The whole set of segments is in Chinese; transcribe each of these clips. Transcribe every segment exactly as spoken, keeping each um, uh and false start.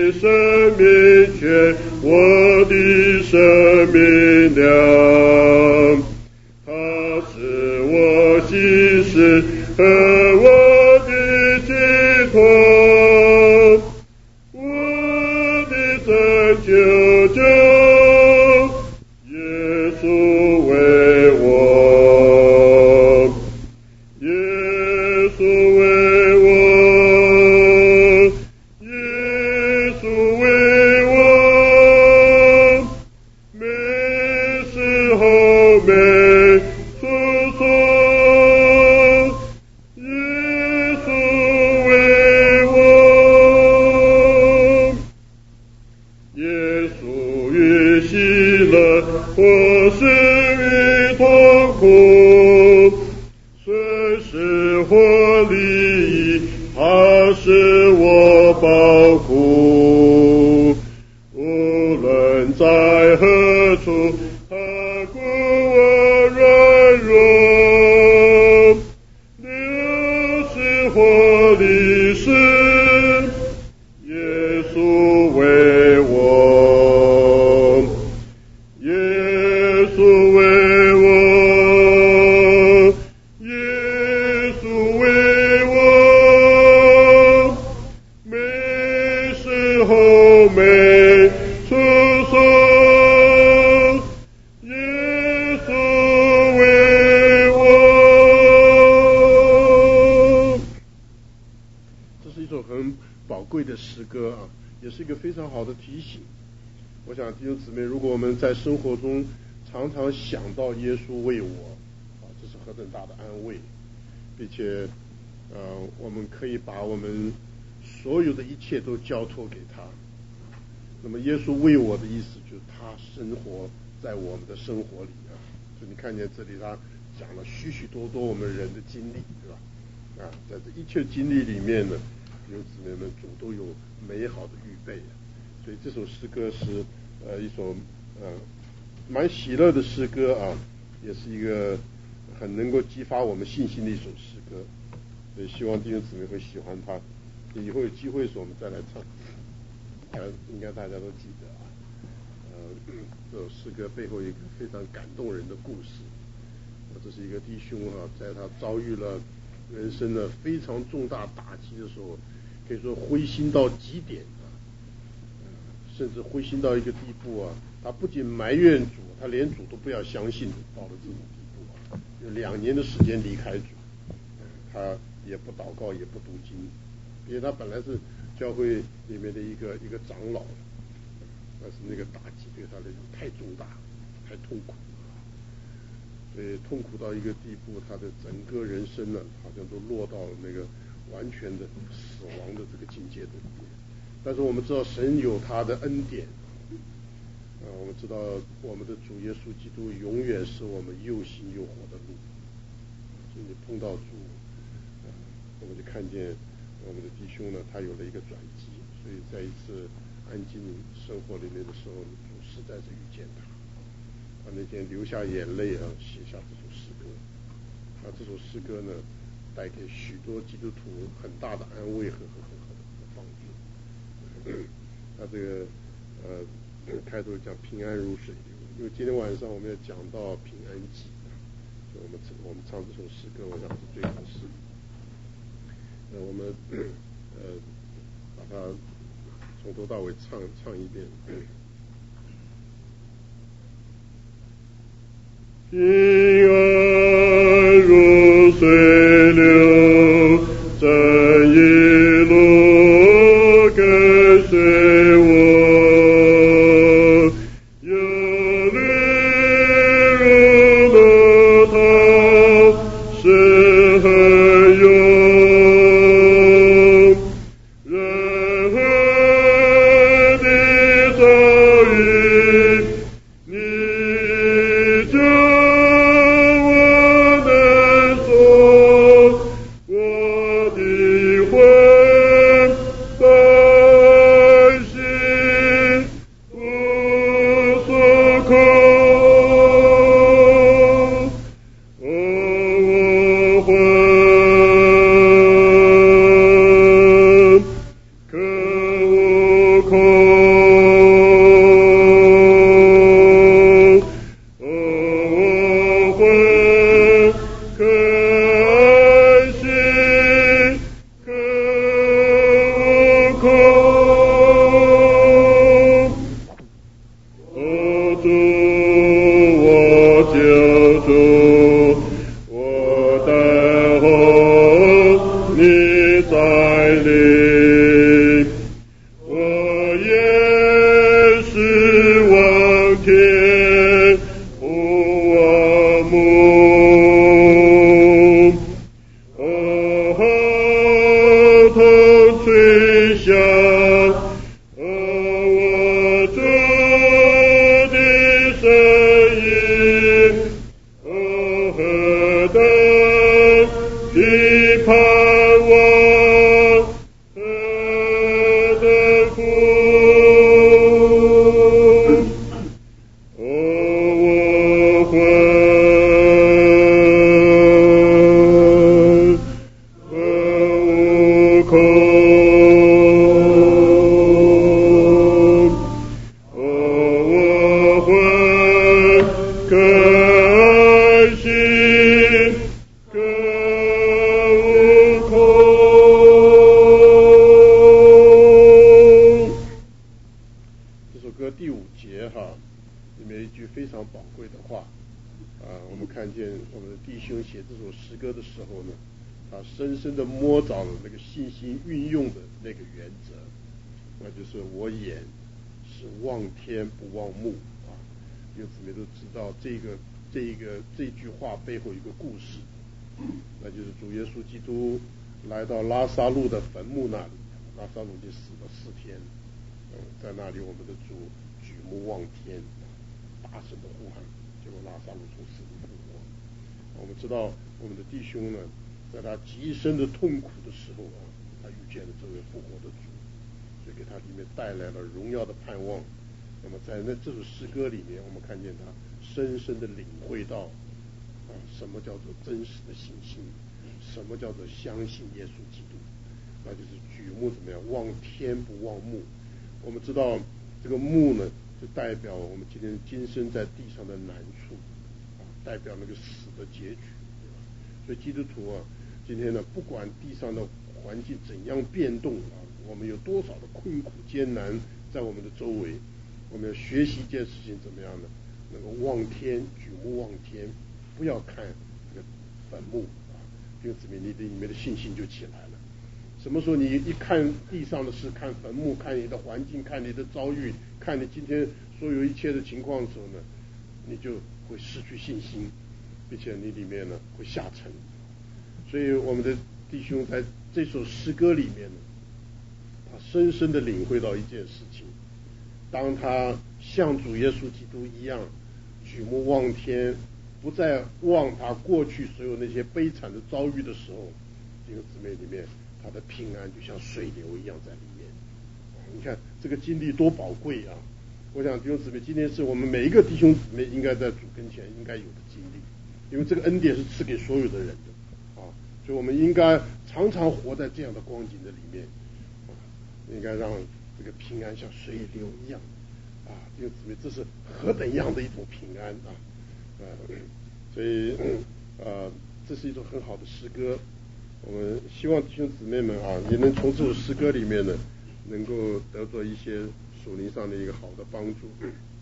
的生命泉，我的生命粮。它是我心事和我的寄托，我的拯救者耶稣为我，耶稣为我，耶稣为我，每时候每处处，耶稣为我，耶稣与喜乐，或是与痛苦，随时或利益，他是我保护。无论在何处，他顾我软弱，六十或历史，耶稣为我，耶稣为我，耶稣为我，每时候每处所，耶稣为我。这是一首很宝贵的诗歌啊，也是一个非常好的提醒。我想弟兄姊妹，如果我们在生活中常常想到耶稣为我啊，这是何等大的安慰，并且呃，我们可以把我们所有的一切都交托给他。那么耶稣为我的意思就是他生活在我们的生活里啊，所以你看见这里他讲了许许多多我们人的经历，对吧？啊，在这一切经历里面呢，弟兄姊妹们主都有美好的预备，所以这首诗歌是呃一首呃蛮喜乐的诗歌啊，也是一个很能够激发我们信心的一首诗歌，所以希望弟兄姊妹会喜欢它。以后有机会时我们再来唱，呃，应该大家都记得啊。呃，这首诗歌背后有一个非常感动人的故事。这是一个弟兄啊，在他遭遇了人生的非常重大打击的时候，可以说灰心到极点啊，呃，甚至灰心到一个地步啊，他不仅埋怨主，他连主都不要相信，到了这种地步啊，有两年的时间离开主，他也不祷告，也不读经，因为他本来是教会里面的一个一个长老，但是那个打击对他来讲太重大，太痛苦。所以痛苦到一个地步，他的整个人生呢，好像都落到了那个完全的死亡的这个境界的里面。但是我们知道神有他的恩典，啊，我们知道我们的主耶稣基督永远是我们又新又活的路。所以你碰到主，啊，我们就看见我们的弟兄呢，他有了一个转机。所以在一次安静生活里面的时候，主实在是遇见他。他那天流下眼泪啊，写下这首诗歌。啊，这首诗歌呢，带给许多基督徒很大的安慰和和和和帮助。他这个呃开头讲平安如水流，因为今天晚上我们要讲到平安祭，所以我们我们唱这首诗歌，我想是最合适。那我们呃把它从头到尾唱唱一遍。平安如水流，正一路跟随我，有绿如路涛，是很涌，任何的遭遇，你就我魂领，我也是望天不望目，哦，后头吹响，哦，我主的声音，哦，何等的盼望，何等福，哦，我魂，我无空，哦，我魂更新，更无空。这首歌第五节哈，里面一句非常宝贵的话啊，我们看见我们的弟兄写这首诗歌的时候呢，他深深的摸着了那个信心运用的那个原则，那就是我眼是望天不望目啊。弟兄姊妹都知道这个这一个这句话背后有一个故事，那就是主耶稣基督来到拉撒路的坟墓那里，拉撒路已经死了四天，嗯，在那里我们的主举目望天，大声的呼喊，结果拉撒路从死里复活。我们知道我们的弟兄呢，在他极深的痛苦的时候啊，他遇见了这位复活的主，所以给他里面带来了荣耀的盼望。那么在那这首诗歌里面，我们看见他深深的领会到啊，什么叫做真实的信心，什么叫做相信耶稣基督，那就是举目怎么样，望天不望目。我们知道这个目呢，就代表我们今天今生在地上的难处啊，代表那个死的结局，对吧？所以基督徒啊，今天呢，不管地上的环境怎样变动啊，我们有多少的困苦艰难在我们的周围，我们要学习一件事情，怎么样呢？能够望天，举目望天，不要看这个坟墓啊，弟兄姊妹，你的里面的信心就起来了。什么时候你一看地上的事，看坟墓，看你的环境，看你的遭遇，看你今天所有一切的情况的时候呢，你就会失去信心，并且你里面呢会下沉。所以我们的弟兄在这首诗歌里面呢，他深深的领会到一件事情，当他像主耶稣基督一样举目望天，不再望他过去所有那些悲惨的遭遇的时候，弟兄姊妹里面他的平安就像水流一样在里面。你看这个经历多宝贵啊！我想弟兄姊妹，今天是我们每一个弟兄姊妹应该在主跟前应该有的经历，因为这个恩典是赐给所有的人的啊，所以我们应该常常活在这样的光景的里面啊，应该让这个平安像水流一样啊，弟兄姊妹，这是何等样的一种平安啊！呃，所以呃，这是一种很好的诗歌。我们希望弟兄姊妹们啊，也能从这首诗歌里面呢，能够得到一些属灵上的一个好的帮助。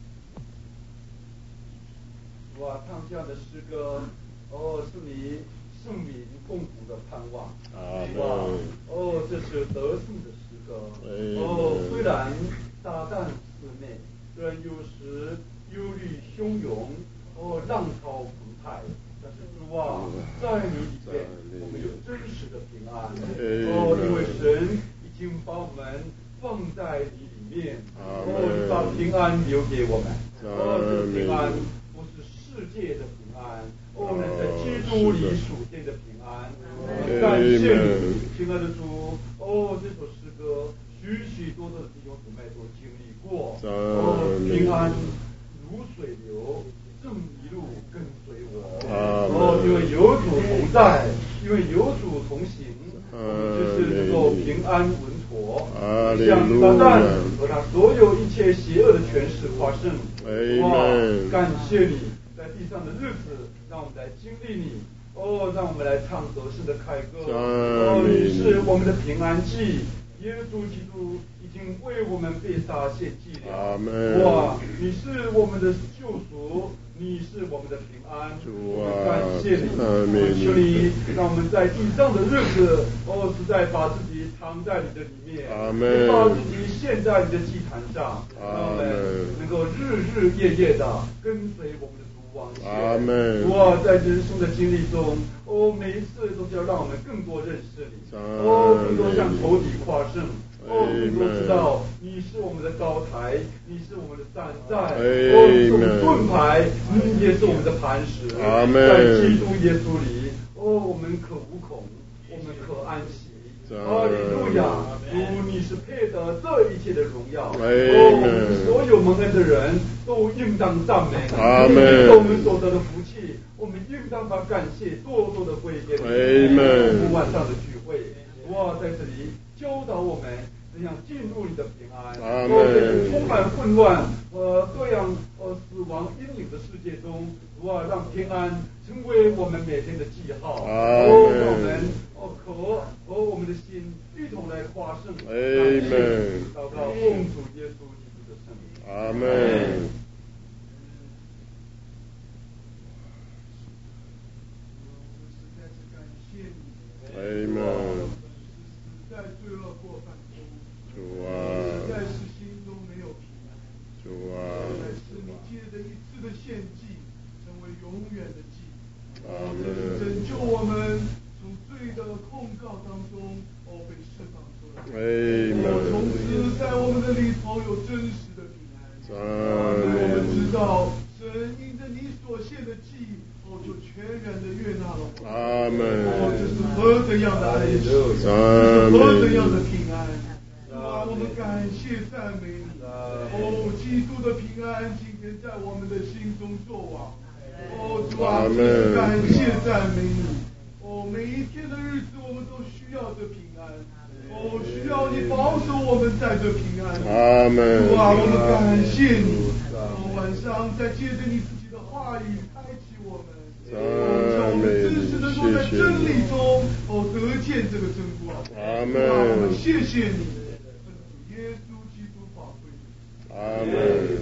哇，唱这样的诗歌，哦，是你圣民共同的盼望。 啊， 哇，哦，这是得胜的诗歌。哦，虽然撒旦四面，虽然有时忧虑汹涌，哦，浪潮澎湃。但是主啊，在你里面，我们有真实的平安。哦，因为神已经把我们放在你里面。哦，你把平安留给我们。哦，这个平安不是世界的平安，哦，那在基督里属天的平安。感谢你，亲爱的主。哦，这首诗歌，许许多多的弟兄姊妹都经历过。哦，平安如水流。正一路跟随我，哦，因为有主同在，因为有主同行，就是能够平安稳妥，向撒旦和他所有一切邪恶的权势发胜。哇，感谢你在地上的日子，让我们来经历你，哦，让我们来唱得胜的凯歌。哦，你是我们的平安祭，耶稣基督已经为我们被杀献祭了。哇，你是我们的救赎。你是我们的平安，我们感谢你，求你让我们在地上的日子，哦，实在把自己踏藏在你的里面， 阿门。 把自己献在你的祭坛上， 阿门。 能够日日夜夜的跟随我们的主往前。 阿门。 哇，在人生的经历中，哦，每一次都是要让我们更多认识你，哦，更多向仇敌夸胜。哦，更多知道你是我们的高台，你是我们的站在，哦，你是我们的盾牌，你也是我们的磐石。在基督耶稣里，哦，我们可无恐，我们可安息。哈利路亚！主，你是配得这一切的荣耀。哦，我们所有蒙恩的人都应当赞美。阿门。我们所得的福气，我们应当把感谢多多的归给你。阿门。晚上的聚会，哇，在这里教导我们怎样进入你的平安。哦，在充满混乱和各样呃死亡阴影的世界中，哇，让平安成为我们每天的记号。哦，让我们哦和和我们的心一同来夸胜。阿门。祷告奉主耶稣基督的圣名。 阿门。阿门。 在罪恶过犯中， 主啊， 实在是心中没有平安。 主啊， 但是你借着一次的献祭，成为永远的祭。 阿门。 拯救我们从罪的控告当中，哦，被释放出来。 阿门。 从此在我们的里头有真实的平安。 阿门。 我们知道，神因着你所献的祭，哦，就全然的悦纳了我们。 阿门。 哦，这是何等样的安息，这是何等样的平安。啊，我们感谢赞美你。哦，基督的平安今天在我们的心中作王。哦，主啊，感谢赞美你。哦，每一天的日子我们都需要这平安。哦，需要你保守我们在这平安。 阿门。 主啊，我们感谢你。哦，晚上再借着你自己的话语开启我们。让我们真实能够在真理中哦得见这个真光。 阿门。 我们谢谢你，耶稣基督宝贵。 阿门。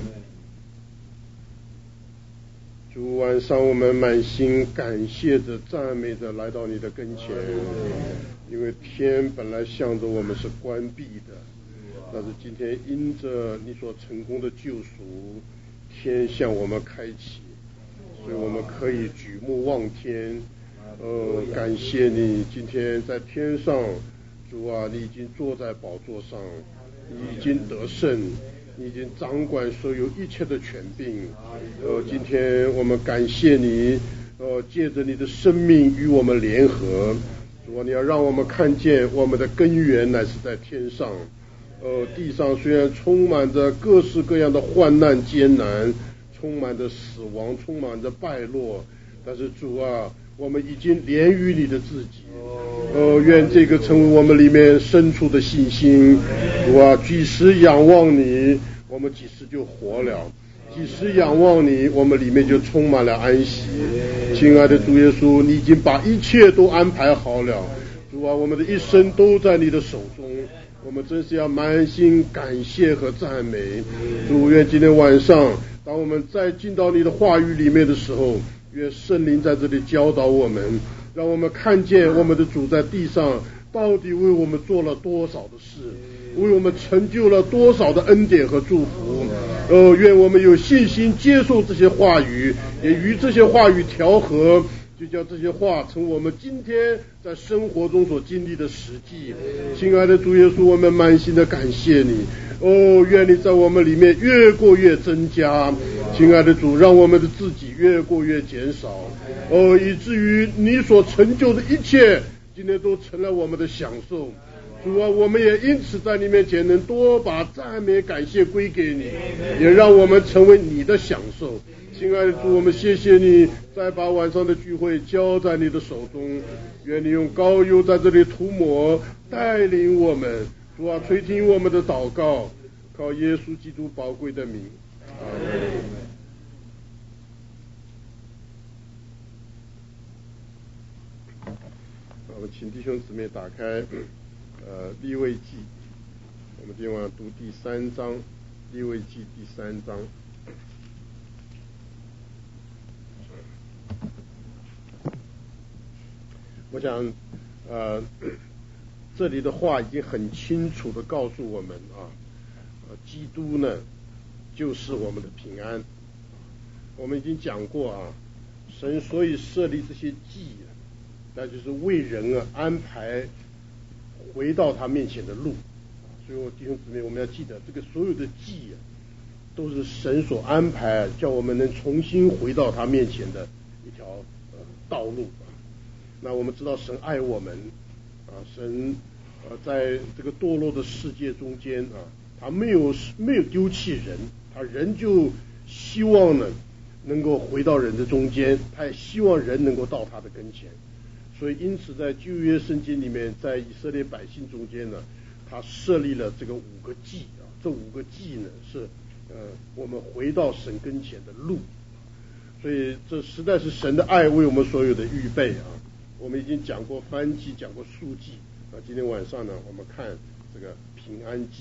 主，晚上我们满心感谢着、赞美着来到你的跟前，因为天本来向着我们是关闭的，但是今天因着你所成功的救赎，天向我们开启。所以我们可以举目望天，呃，感谢你今天在天上，主啊，你已经坐在宝座上，你已经得胜，你已经掌管所有一切的权柄。呃，今天我们感谢你，呃，借着你的生命与我们联合，主啊，你要让我们看见我们的根源乃是在天上。呃，地上虽然充满着各式各样的患难艰难，充满着死亡，充满着败落，但是主啊，我们已经连于你的自己。呃，愿这个成为我们里面深处的信心。主啊，几时仰望你，我们几时就活了；几时仰望你，我们里面就充满了安息。亲爱的主耶稣，你已经把一切都安排好了。主啊，我们的一生都在你的手中。我们真是要满心感谢和赞美。主，愿今天晚上当我们再进到你的话语里面的时候，愿圣灵在这里教导我们，让我们看见我们的主在地上到底为我们做了多少的事，为我们成就了多少的恩典和祝福。呃，愿我们有信心接受这些话语，也与这些话语调和，就叫这些话成我们今天在生活中所经历的实际。亲爱的主耶稣，我们满心的感谢你。哦，愿你在我们里面越过越增加。亲爱的主，让我们的自己越过越减少。哦，以至于你所成就的一切，今天都成了我们的享受。主啊，我们也因此在你面前能多把赞美感谢归给你，也让我们成为你的享受。亲爱的主，我们谢谢你，再把晚上的聚会交在你的手中，愿你用膏油在这里涂抹，带领我们。主啊，垂听我们的祷告，靠耶稣基督宝贵的名。阿门。我们请弟兄姊妹打开呃利未记，我们今晚读第三章，利未记第三章。我想呃这里的话已经很清楚的告诉我们啊，呃，基督呢就是我们的平安。我们已经讲过啊，神所以设立这些祭，那就是为人啊安排回到他面前的路。所以我弟兄姊妹，我们要记得，这个所有的祭啊，都是神所安排，叫我们能重新回到他面前的一条呃道路啊。那我们知道神爱我们啊，神呃在这个堕落的世界中间啊，他没有没有丢弃人，他人就希望呢能够回到人的中间，他也希望人能够到他的跟前。所以因此在旧约圣经里面，在以色列百姓中间呢，他设立了这个五个祭啊，这五个祭呢是呃我们回到神跟前的路。所以这实在是神的爱为我们所有的预备啊。我们已经讲过燔祭，讲过赎祭啊，今天晚上呢我们看这个平安祭。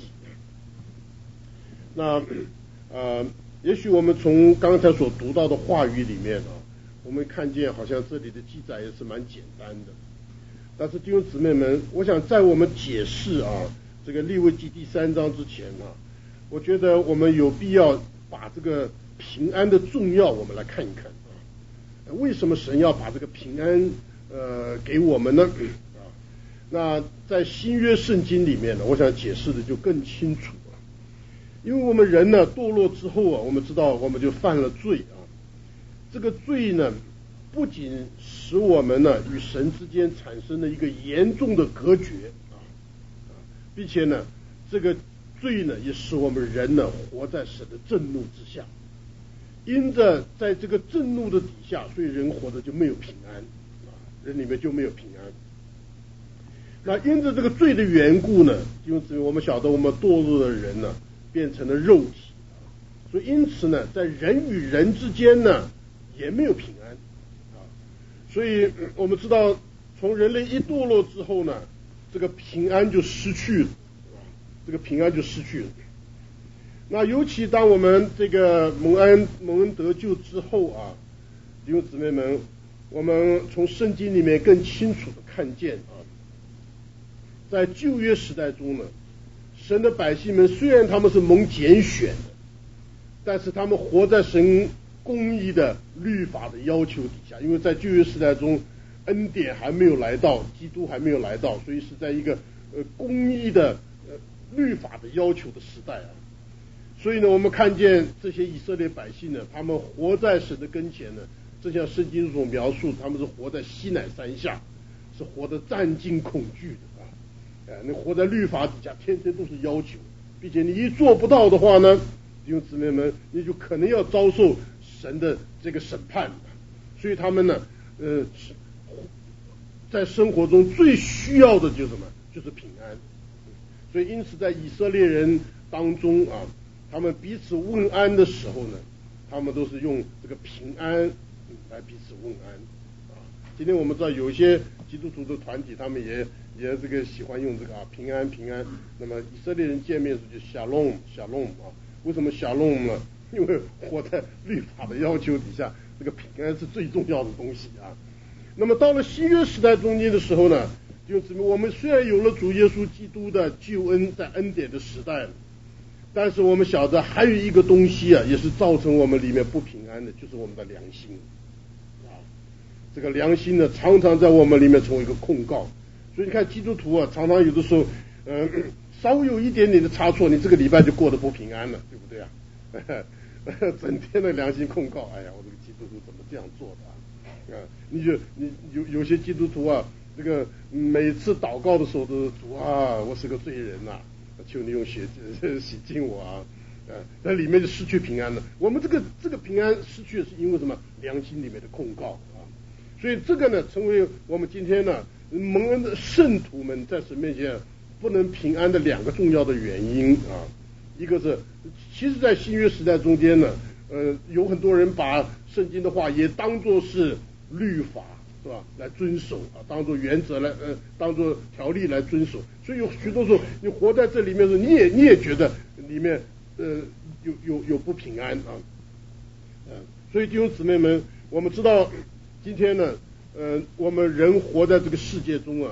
那呃也许我们从刚才所读到的话语里面啊，我们看见好像这里的记载也是蛮简单的。但是弟兄姊妹们，我想在我们解释啊这个利未记第三章之前啊，我觉得我们有必要把这个平安的重要我们来看一看啊。为什么神要把这个平安呃给我们呢？啊，那在新约圣经里面呢，我想解释的就更清楚了。因为我们人呢堕落之后啊，我们知道我们就犯了罪啊。这个罪呢，不仅使我们呢与神之间产生了一个严重的隔绝啊，并且呢，这个罪呢也使我们人呢活在神的震怒之下。因着在这个震怒的底下，所以人活着就没有平安啊，人里面就没有平安。那因着这个罪的缘故呢，因为我们晓得我们堕落的人呢变成了肉体，所以因此呢，在人与人之间呢也没有平安啊。所以我们知道，从人类一堕落之后呢，这个平安就失去了，这个平安就失去了。那尤其当我们这个蒙恩蒙恩得救之后啊，弟兄姊妹们，我们从圣经里面更清楚的看见啊，在旧约时代中呢，神的百姓们虽然他们是蒙拣选的，但是他们活在神公义的律法的要求底下。因为在旧约时代中，恩典还没有来到，基督还没有来到，所以是在一个呃公义的呃律法的要求的时代啊。所以呢，我们看见这些以色列百姓呢，他们活在神的跟前呢，正像圣经所描述，他们是活在西乃山下，是活得战惊恐惧的啊！哎，你活在律法底下，天天都是要求，并且你一做不到的话呢，弟兄姊妹们，你就可能要遭受神的这个审判。所以他们呢，呃，在生活中最需要的就是什么？就是平安。所以因此，在以色列人当中啊，他们彼此问安的时候呢，他们都是用这个平安来彼此问安啊。今天我们知道有一些基督徒的团体，他们也也这个喜欢用这个啊平安平安。那么以色列人见面时就 shalom shalom 啊，为什么 shalom 呢？因为活在律法的要求底下，这个平安是最重要的东西啊。那么到了新约时代中间的时候呢，就指明我们虽然有了主耶稣基督的救恩，在恩典的时代了，但是我们晓得还有一个东西啊，也是造成我们里面不平安的，就是我们的良心啊。这个良心呢，常常在我们里面成为一个控告。所以你看基督徒啊，常常有的时候，嗯、呃，稍微有一点点的差错，你这个礼拜就过得不平安了，对不对啊？整天的良心控告，哎呀，我这个基督徒怎么这样做的啊？啊，你就你有有些基督徒啊，这个每次祷告的时候都主啊，我是个罪人呐、啊，求你用血洗净我啊，啊，那里面就失去平安了。我们这个这个平安失去是因为什么？良心里面的控告啊。所以这个呢，成为我们今天呢蒙恩的圣徒们在神面前不能平安的两个重要的原因啊。一个是，其实在新约时代中间呢，呃，有很多人把圣经的话也当作是律法，是吧？来遵守啊，当作原则来，呃，当作条例来遵守。所以有许多时候，你活在这里面的时候，你也你也觉得里面呃有有有不平安啊，呃，所以弟兄姊妹们，我们知道今天呢，呃，我们人活在这个世界中啊，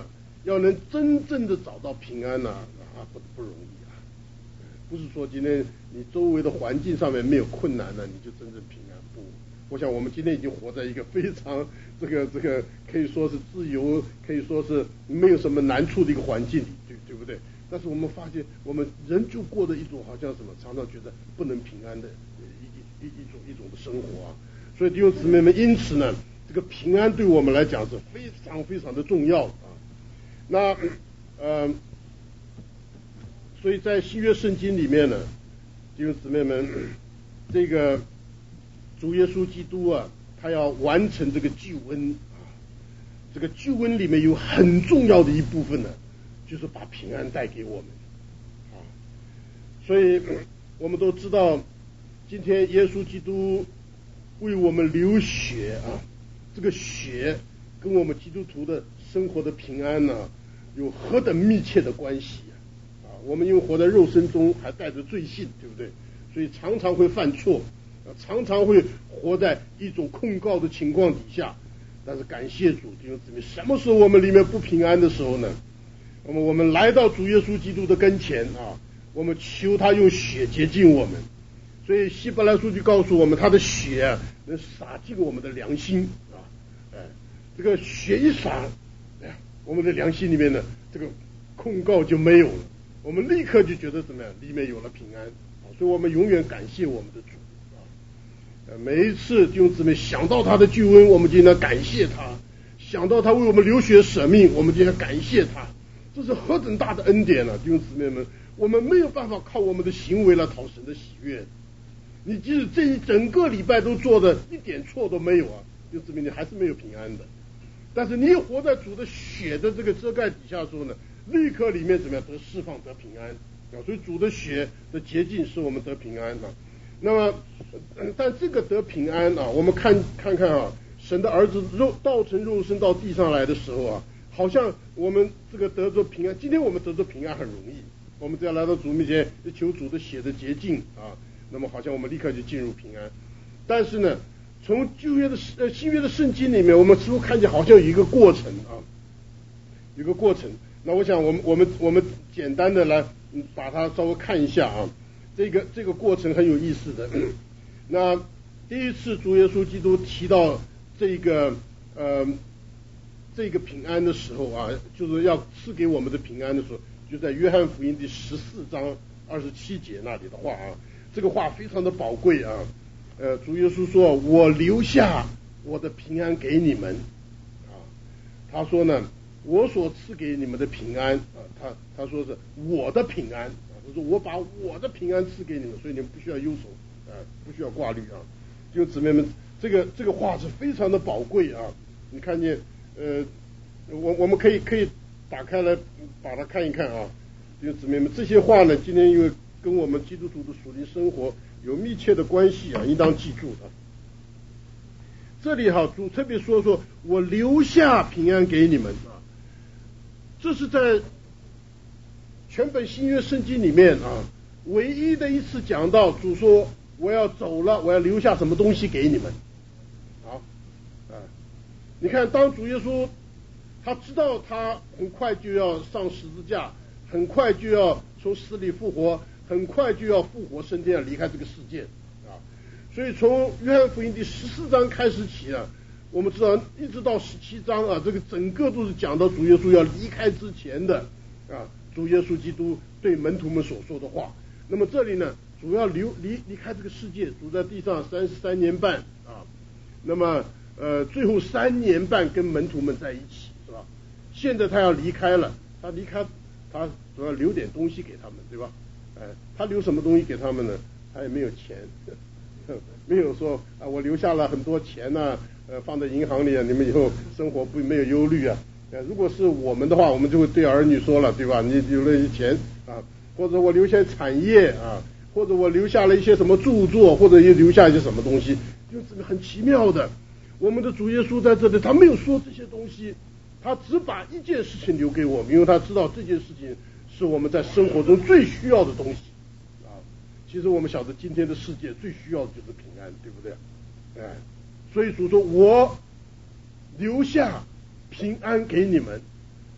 要能真正的找到平安呢、啊，啊不不容易啊。不是说今天你周围的环境上面没有困难了，你就真正平安。不，我想我们今天已经活在一个非常这个这个可以说是自由，可以说是没有什么难处的一个环境里，对对不对？但是我们发现，我们人就过着一种好像什么，常常觉得不能平安的一一一种一种的生活啊。所以弟兄姊妹们，因此呢，这个平安对我们来讲是非常非常的重要啊。那呃，所以在新约圣经里面呢，弟兄姊妹们，这个主耶稣基督啊，他要完成这个救恩啊，这个救恩里面有很重要的一部分呢，就是把平安带给我们啊。所以我们都知道，今天耶稣基督为我们流血啊，这个血跟我们基督徒的生活的平安呢，有何等密切的关系啊！我们因为活在肉身中，还带着罪性，对不对？所以常常会犯错，常常会活在一种控告的情况底下。但是感谢主，弟兄姊妹，什么时候我们里面不平安的时候呢？那么我们来到主耶稣基督的跟前啊，我们求他用血洁净我们。所以希伯来书就告诉我们，他的血、啊、能洒进我们的良心啊，哎，这个血一洒，哎呀，我们的良心里面呢，这个控告就没有了，我们立刻就觉得怎么样，里面有了平安啊，所以我们永远感谢我们的主啊。呃，每一次弟兄姊妹想到他的救恩，我们就应该感谢他；想到他为我们流血舍命，我们就应该感谢他。这是何等大的恩典啊，弟兄姊妹们！我们没有办法靠我们的行为来讨神的喜悦。你即使这一整个礼拜都做的一点错都没有啊，就证明你还是没有平安的。但是你活在主的血的这个遮盖底下的时候呢，立刻里面怎么样得释放得平安啊？所以主的血的洁净使我们得平安啊。那么，但这个得平安啊，我们看看看啊，神的儿子肉道成肉身到地上来的时候啊，好像我们这个得着平安。今天我们得着平安很容易，我们只要来到主面前求主的血的洁净啊。那么好像我们立刻就进入平安，但是呢，从旧约的呃新约的圣经里面，我们似乎看见好像有一个过程啊，有个过程。那我想我们我们我们简单的来把它稍微看一下啊，这个这个过程很有意思的。那第一次主耶稣基督提到这个呃这个平安的时候啊，就是要赐给我们的平安的时候，就在约翰福音第十四章二十七节那里的话啊。这个话非常的宝贵啊，呃，主耶稣说：“我留下我的平安给你们。”啊，他说呢，我所赐给你们的平安啊，他他说是我的平安啊，他说我把我的平安赐给你们，所以你们不需要忧愁啊，不需要挂虑啊。弟兄姊妹们，这个这个话是非常的宝贵啊。你看见呃，我我们可以可以打开来把它看一看啊。弟兄姊妹们，这些话呢，今天因为跟我们基督徒的属灵生活有密切的关系啊，应当记住的。这里哈，主特别说说，我留下平安给你们啊，这是在全本新约圣经里面啊，唯一的一次讲到主说我要走了，我要留下什么东西给你们。好，啊，你看，当主耶稣他知道他很快就要上十字架，很快就要从死里复活。很快就要复活升天，离开这个世界啊！所以从约翰福音第十四章开始起啊，我们知道一直到十七章啊，这个整个都是讲到主耶稣要离开之前的啊，主耶稣基督对门徒们所说的话。那么这里呢，主要留离离开这个世界，主在地上三十三年半啊，那么呃最后三年半跟门徒们在一起，是吧？现在他要离开了，他离开他主要留点东西给他们，对吧？哎，他留什么东西给他们呢？他也没有钱，没有说啊，我留下了很多钱呐、啊，呃，放在银行里啊，你们以后生活不没有忧虑啊。呃，如果是我们的话，我们就会对儿女说了，对吧？你留了一些钱啊，或者我留下产业啊，或者我留下了一些什么著作，或者也留下一些什么东西，就这个很奇妙的。我们的主耶稣在这里，他没有说这些东西，他只把一件事情留给我们，因为他知道这件事情是我们在生活中最需要的东西啊。其实我们晓得今天的世界最需要的就是平安，对不对？哎，所以主说我留下平安给你们，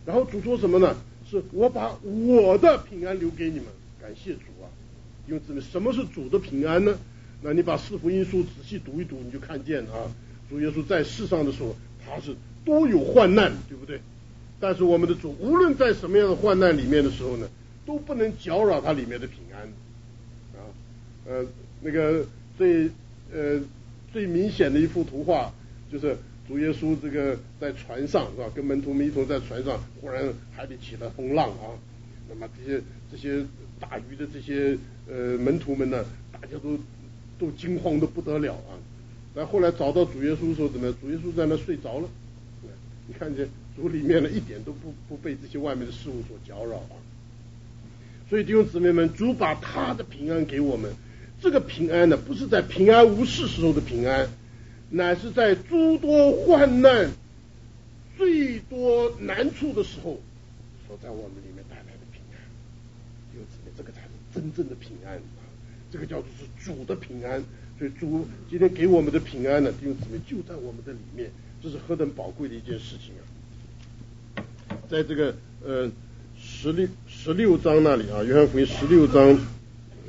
然后主说什么呢？是我把我的平安留给你们，感谢主啊！因为什么是主的平安呢？那你把四福音书仔细读一读，你就看见啊，主耶稣在世上的时候，他是多有患难，对不对？但是我们的主无论在什么样的患难里面的时候呢，都不能搅扰他里面的平安啊。呃，那个最呃最明显的一幅图画就是主耶稣这个在船上是吧，跟门徒们一同在船上，忽然海里起了风浪啊，那么这些这些打鱼的这些呃门徒们呢，大家都都惊慌的不得了啊。但后来找到主耶稣的时候，怎么样？主耶稣在那睡着了。你看见主里面呢，一点都不不被这些外面的事物所搅扰啊。所以弟兄姊妹们，主把他的平安给我们，这个平安呢，不是在平安无事时候的平安，乃是在诸多患难、最多难处的时候，所在我们里面带来的平安。弟兄姊妹，这个才是真正的平安啊！这个叫做是主的平安。所以主今天给我们的平安呢，弟兄姊妹就在我们的里面，这是何等宝贵的一件事情啊！在这个呃十六十六章那里啊，约翰福音十六章，嗯，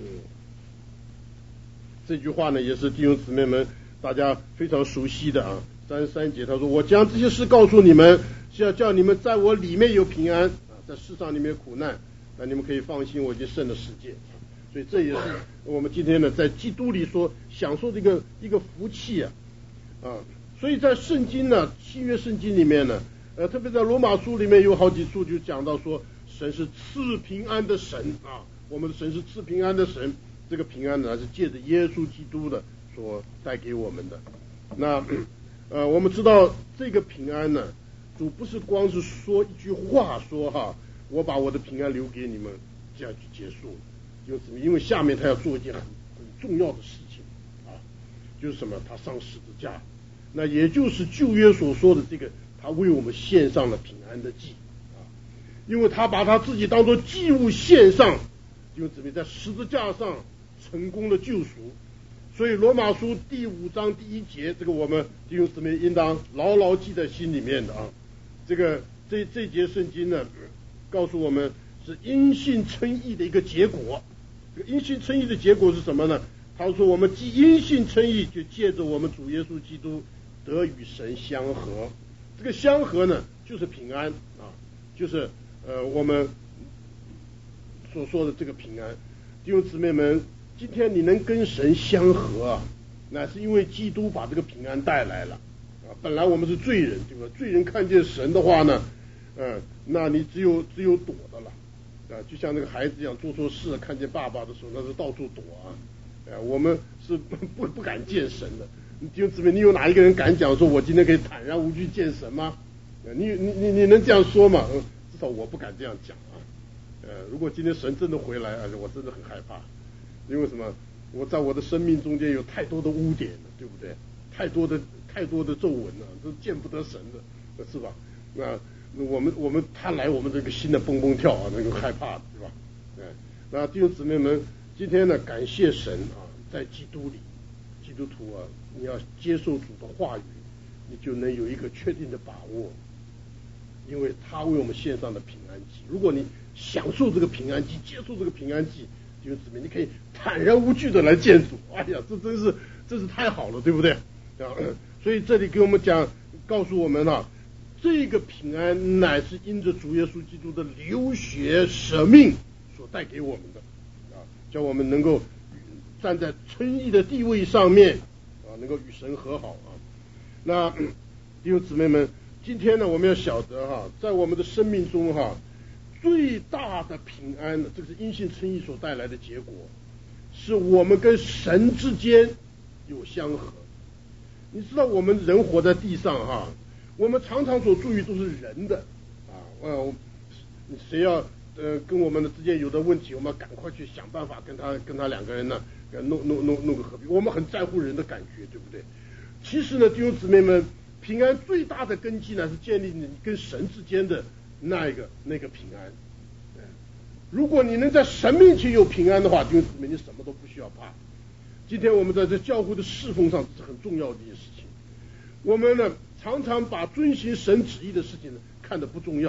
这句话呢也是弟兄姊妹们大家非常熟悉的啊。三十三节他说：“我将这些事告诉你们，是要叫你们在我里面有平安啊，在世上里面有苦难，那你们可以放心，我已经胜了世界。”所以这也是我们今天呢在基督里所享受的一个一个福气啊啊！所以在圣经呢，新约圣经里面呢，呃，特别在罗马书里面有好几处就讲到说，神是赐平安的神啊，我们的神是赐平安的神，这个平安呢是借着耶稣基督的所带给我们的。那呃，我们知道这个平安呢，主不是光是说一句话说哈，我把我的平安留给你们，这样就结束了。因为下面他要做一件很很重要的事情啊，就是什么？他上十字架，那也就是旧约所说的这个，他为我们献上了平安的祭啊，因为他把他自己当作祭物献上，就准备在十字架上成功的救赎。所以罗马书第五章第一节，这个我们弟兄姊妹应当牢牢记在心里面的啊。这个这这节圣经呢，告诉我们是因信称义的一个结果。这个因信称义的结果是什么呢？他说我们既因信称义，就借着我们主耶稣基督得与神相合。这个相合呢，就是平安啊，就是呃我们所说的这个平安。弟兄姊妹们，今天你能跟神相合啊，那是因为基督把这个平安带来了啊。本来我们是罪人，对吧？罪人看见神的话呢，嗯、呃，那你只有只有躲的了。啊，就像那个孩子一样，做错事看见爸爸的时候，那是到处躲啊。呃，我们是不不不敢见神的。弟兄姊妹，你有哪一个人敢讲说，我今天可以坦然无惧见神吗？你你你你能这样说吗？嗯，至少我不敢这样讲啊。呃，如果今天神真的回来，而且我真的很害怕，因为什么？我在我的生命中间有太多的污点了，对不对？太多的太多的皱纹了，都见不得神的，是吧？那。我们我们他来我们这个心的蹦蹦跳啊，那个害怕，对吧？哎，那弟兄姊妹们，今天呢，感谢神啊，在基督里，基督徒啊，你要接受主的话语，你就能有一个确定的把握，因为他为我们献上的平安祭。如果你享受这个平安祭，接受这个平安祭，弟兄姊妹，你可以坦然无惧的来见主。哎呀，这真是真是太好了，对不对？啊，所以这里给我们讲，告诉我们啊。这个平安乃是因着主耶稣基督的流血舍命所带给我们的啊，叫我们能够站在称义的地位上面啊，能够与神和好啊。那弟兄姊妹们，今天呢，我们要晓得哈，在我们的生命中哈，最大的平安，这个是因信称义所带来的结果，是我们跟神之间有相合。你知道我们人活在地上哈，我们常常所注意都是人的啊，呃，谁要呃跟我们的之间有的问题，我们要赶快去想办法跟他跟他两个人呢，弄弄弄弄个和平。我们很在乎人的感觉，对不对？其实呢，弟兄姊妹们，平安最大的根基呢，是建立你跟神之间的那一个那个平安。如果你能在神面前有平安的话，弟兄姊妹，你什么都不需要怕。今天我们在这教会的侍奉上是很重要的一件事情。我们呢，常常把遵行神旨意的事情呢看得不重要，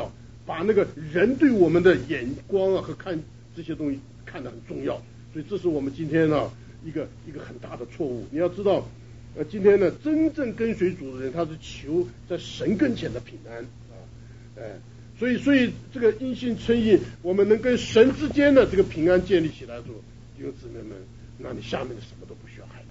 把那个人对我们的眼光啊和看这些东西看得很重要，所以这是我们今天啊一个一个很大的错误。你要知道，呃，今天呢，真正跟随主的人，他是求在神跟前的平安啊，哎，所以所以这个因信称义，我们能跟神之间的这个平安建立起来的时候，弟兄姊妹们，那你下面的什么都不需要害怕。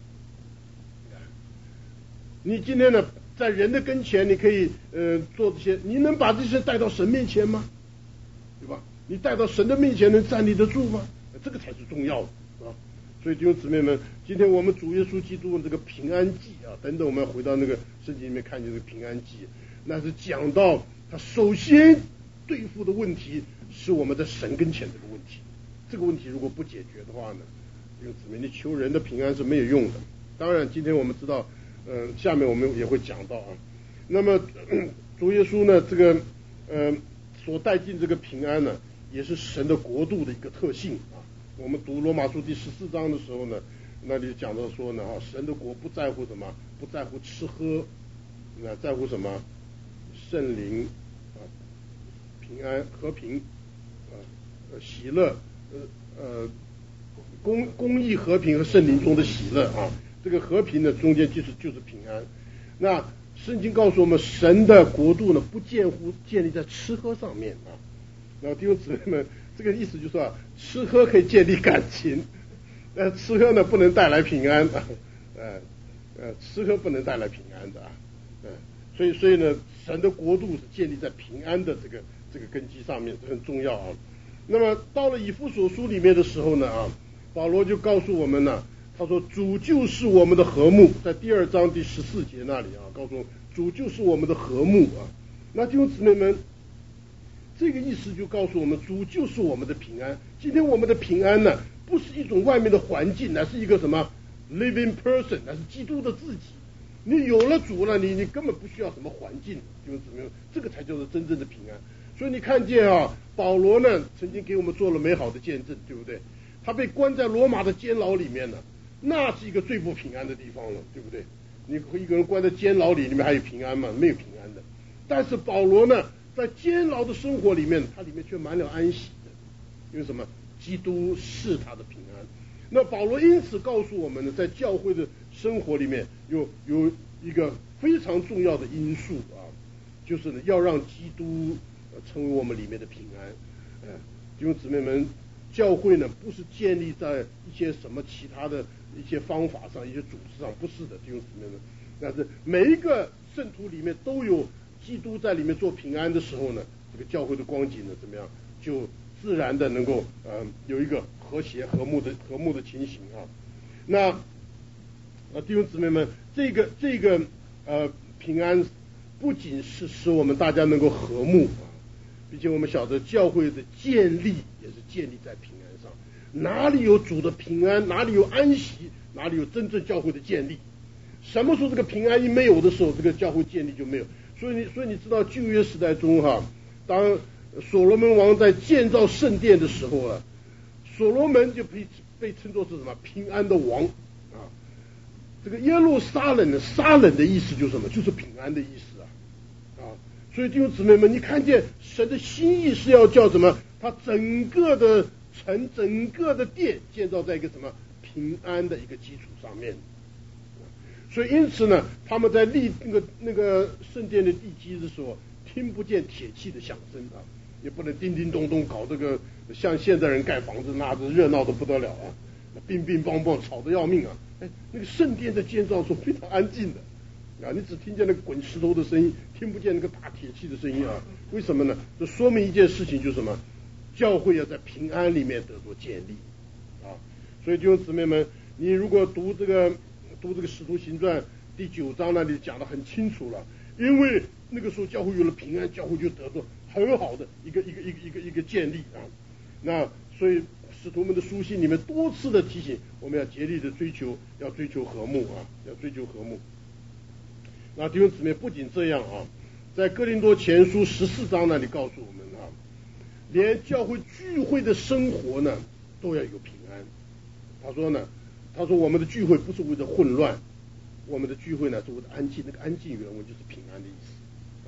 你今天呢，在人的跟前，你可以呃做这些，你能把这些带到神面前吗？对吧？你带到神的面前能站立得住吗？这个才是重要的啊！所以弟兄姊妹们，今天我们主耶稣基督的这个平安记啊，等等，我们要回到那个圣经里面看见这个平安记，那是讲到他首先对付的问题是我们在神跟前这个问题。这个问题如果不解决的话呢，弟兄姊妹，你求人的平安是没有用的。当然，今天我们知道。嗯、呃，下面我们也会讲到啊。那么主耶稣呢，这个呃所带进这个平安呢，也是神的国度的一个特性啊。我们读罗马书第十四章的时候呢，那里讲到说呢啊，神的国不在乎什么，不在乎吃喝，那在乎什么？圣灵啊，平安、和平啊，呃，喜乐，呃呃，公公义、和平和圣灵中的喜乐啊。这个和平呢，中间就是就是平安。那圣经告诉我们，神的国度呢，不见乎建立在吃喝上面啊。然后弟兄姊妹们，这个意思就是说啊，吃喝可以建立感情，呃，吃喝呢不能带来平安啊，呃呃，吃喝不能带来平安的啊，呃，所以所以呢，神的国度是建立在平安的这个这个根基上面，这很重要啊。那么到了以弗所书里面的时候呢啊，保罗就告诉我们呢。他说主就是我们的和睦，在第二章第十四节那里啊，告诉我们主就是我们的和睦啊。那弟兄姊妹们，这个意思就告诉我们主就是我们的平安。今天我们的平安呢，不是一种外面的环境，乃是一个什么 living person， 乃是基督的自己。你有了主了，你你根本不需要什么环境，弟兄姊妹们，这个才叫做真正的平安。所以你看见啊，保罗呢曾经给我们做了美好的见证，对不对？他被关在罗马的监牢里面呢。那是一个最不平安的地方了，对不对？你一个人关在监牢里，里面还有平安吗？没有平安的。但是保罗呢，在监牢的生活里面，他里面却满了安息的，因为什么？基督是他的平安。那保罗因此告诉我们呢，在教会的生活里面有有一个非常重要的因素啊，就是呢，要让基督成为我们里面的平安。呃，弟兄姊妹们。教会呢，不是建立在一些什么其他的一些方法上、一些组织上，不是的，弟兄姊妹们。但是每一个圣徒里面都有基督在里面做平安的时候呢，这个教会的光景呢，怎么样，就自然的能够呃有一个和谐、和睦的和睦的情形啊。那呃弟兄姊妹们，这个这个呃平安不仅是使我们大家能够和睦啊。并且我们晓得教会的建立也是建立在平安上，哪里有主的平安，哪里有安息，哪里有真正教会的建立。什么时候这个平安一没有的时候，这个教会建立就没有。所以你所以你知道旧约时代中哈，当所罗门王在建造圣殿的时候啊，所罗门就被被称作是什么平安的王啊。这个耶路撒冷的撒冷的意思就是什么？就是平安的意思啊啊。所以弟兄姊妹们，你看见神的心意是要叫什么？他整个的城、整个的殿建造在一个什么平安的一个基础上面。所以因此呢，他们在立那个那个圣殿的地基的时候，听不见铁器的响声啊，也不能叮叮咚咚搞这个像现在人盖房子那这热闹的不得了啊，乒乒乓乓吵得要命啊。哎，那个圣殿的建造是非常安静的。啊，你只听见那个滚石头的声音，听不见那个打铁器的声音啊？为什么呢？这说明一件事情，就是什么？教会要在平安里面得到建立啊！所以弟兄姊妹们，你如果读这个读这个使徒行传第九章那里讲得很清楚了，因为那个时候教会有了平安，教会就得到很好的一个一个一个一个一个建立啊。那所以使徒们的书信里面多次的提醒我们要竭力的追求，要追求和睦啊，要追求和睦。那弟兄姊妹，不仅这样啊，在哥林多前书十四章那里告诉我们啊，连教会聚会的生活呢都要有平安。他说呢，他说我们的聚会不是为了混乱，我们的聚会呢是为了安静。那个安静原文就是平安的意思啊。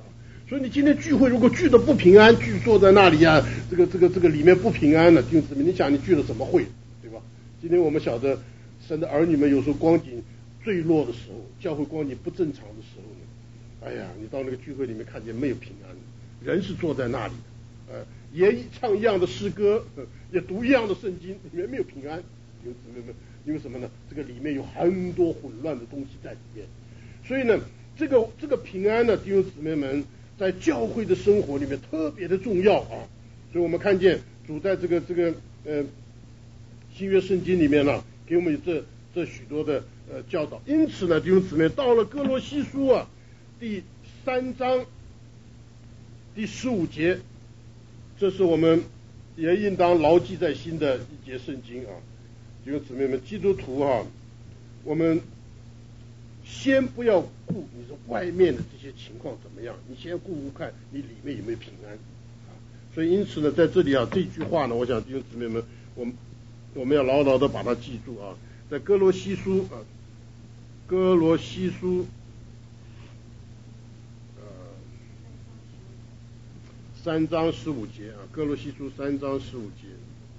所以你今天聚会如果聚的不平安，聚坐在那里啊，这个这个这个里面不平安了，弟兄姊妹，你想你聚了怎么会，对吧？今天我们晓得神的儿女们有时候光景坠落的时候，教会光景不正常的时候呢，哎呀，你到那个聚会里面看见没有平安，人是坐在那里的，呃，也唱一样的诗歌，呃、也读一样的圣经，里面没有平安，弟兄姊妹们，因为什么呢？这个里面有很多混乱的东西在里面，所以呢，这个这个平安呢，弟兄姊妹们。在教会的生活里面特别的重要啊，所以我们看见主在这个这个呃新约圣经里面呢，给我们这这许多的呃教导。因此呢，弟兄姊妹，到了哥罗西书啊第三章第十五节，这是我们也应当牢记在心的一节圣经啊，弟兄姊妹们，基督徒啊，我们先不要顾你说外面的这些情况怎么样，你先顾顾看你里面有没有平安啊。所以因此呢，在这里啊，这句话呢，我想弟兄姊妹们，我们我们要牢牢的把它记住啊。在哥罗西书啊，哥罗西书呃三章十五节啊，哥罗西书三章十五节。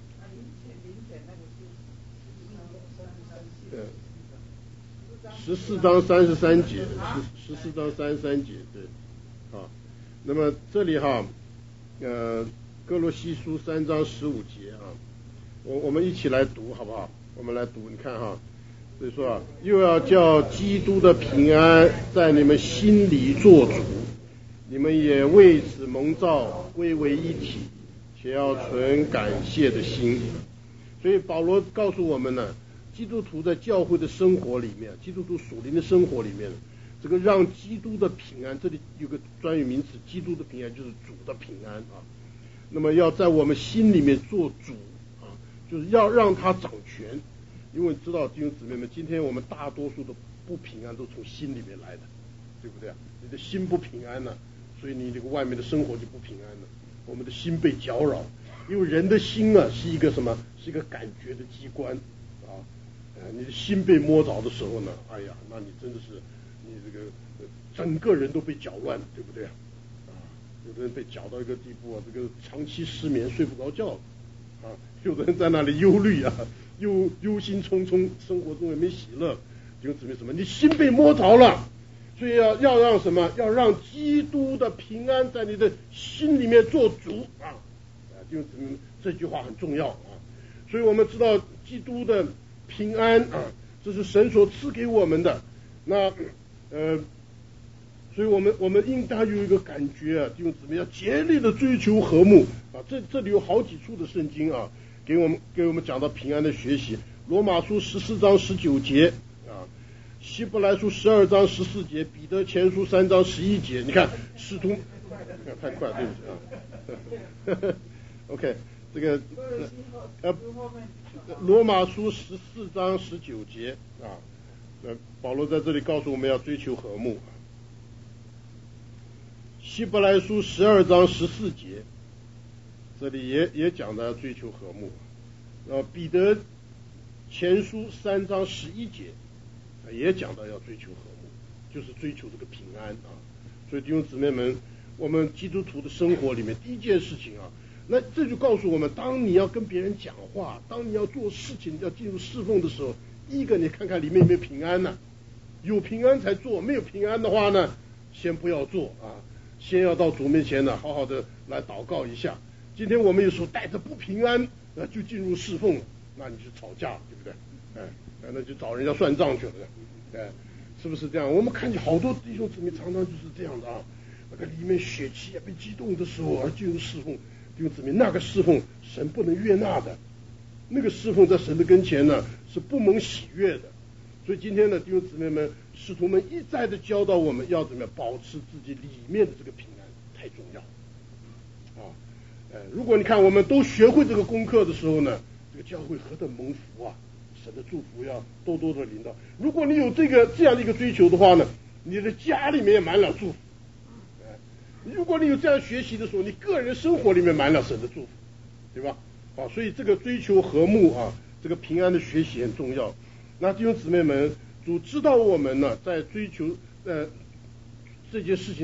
对。十四章三十三节，十十四章三十三节，对，啊，那么这里哈，呃，哥罗西书三章十五节啊，我我们一起来读好不好？我们来读，你看哈，所以说啊，又要叫基督的平安在你们心里做主，你们也为此蒙召归为一体，且要存感谢的心。所以保罗告诉我们呢。基督徒在教会的生活里面，基督徒属灵的生活里面，这个让基督的平安，这里有个专有名词，基督的平安就是主的平安啊。那么要在我们心里面做主啊，就是要让他掌权。因为知道弟兄姊妹们，今天我们大多数的不平安都从心里面来的，对不对啊？你的心不平安了，所以你这个外面的生活就不平安了。我们的心被搅扰，因为人的心啊是一个什么？是一个感觉的机关。你的心被摸着的时候呢，哎呀，那你真的是你这个整个人都被搅乱，对不对啊？啊，有的人被搅到一个地步啊，这个长期失眠睡不着觉啊，有的人在那里忧虑啊，忧忧心忡忡，生活中也没喜乐，就指明什么？你心被摸着了，所以要要让什么？要让基督的平安在你的心里面做主啊！啊，就指明这句话很重要啊。所以我们知道基督的平安啊，这是神所赐给我们的。那呃，所以我们我们应当有一个感觉啊，就怎么样竭力的追求和睦啊。这这里有好几处的圣经啊，给我们给我们讲到平安的学习。罗马书十四章十九节啊，希伯来书十二章十四节，彼得前书三章十一节。你看，使徒太快了，对不起啊。OK， 这个呃。罗马书十四章十九节啊，呃，保罗在这里告诉我们要追求和睦。希伯来书十二章十四节，这里也也讲的要追求和睦。呃，彼得前书三章十一节，也讲到要追求和睦，就是追求这个平安啊。所以弟兄姊妹们，我们基督徒的生活里面，第一件事情啊。那这就告诉我们，当你要跟别人讲话，当你要做事情，要进入侍奉的时候，第一个你看看里面有没有平安呢、啊？有平安才做，没有平安的话呢，先不要做啊，先要到主面前呢，好好的来祷告一下。今天我们有时候带着不平安，呃，就进入侍奉了，那你就吵架，对不对？哎，那就找人家算账去了，哎，是不是这样？我们看见好多弟兄姊妹常常就是这样的啊，那个里面血气啊被激动的时候而进入侍奉。弟兄姊妹，那个侍奉神不能悦纳的，那个侍奉在神的跟前呢是不蒙喜悦的。所以今天呢，弟兄姊妹们，使徒们一再的教导我们要怎么样保持自己里面的这个平安，太重要啊！呃，如果你看我们都学会这个功课的时候呢，这个教会何等蒙福啊！神的祝福要多多的临到。如果你有这个这样的一个追求的话呢，你的家里面也满了祝福。如果你有这样学习的时候，你个人生活里面满了神的祝福，对吧？啊，所以这个追求和睦啊，这个平安的学习很重要。那弟兄姊妹们，主知道我们呢在追求呃这件事情上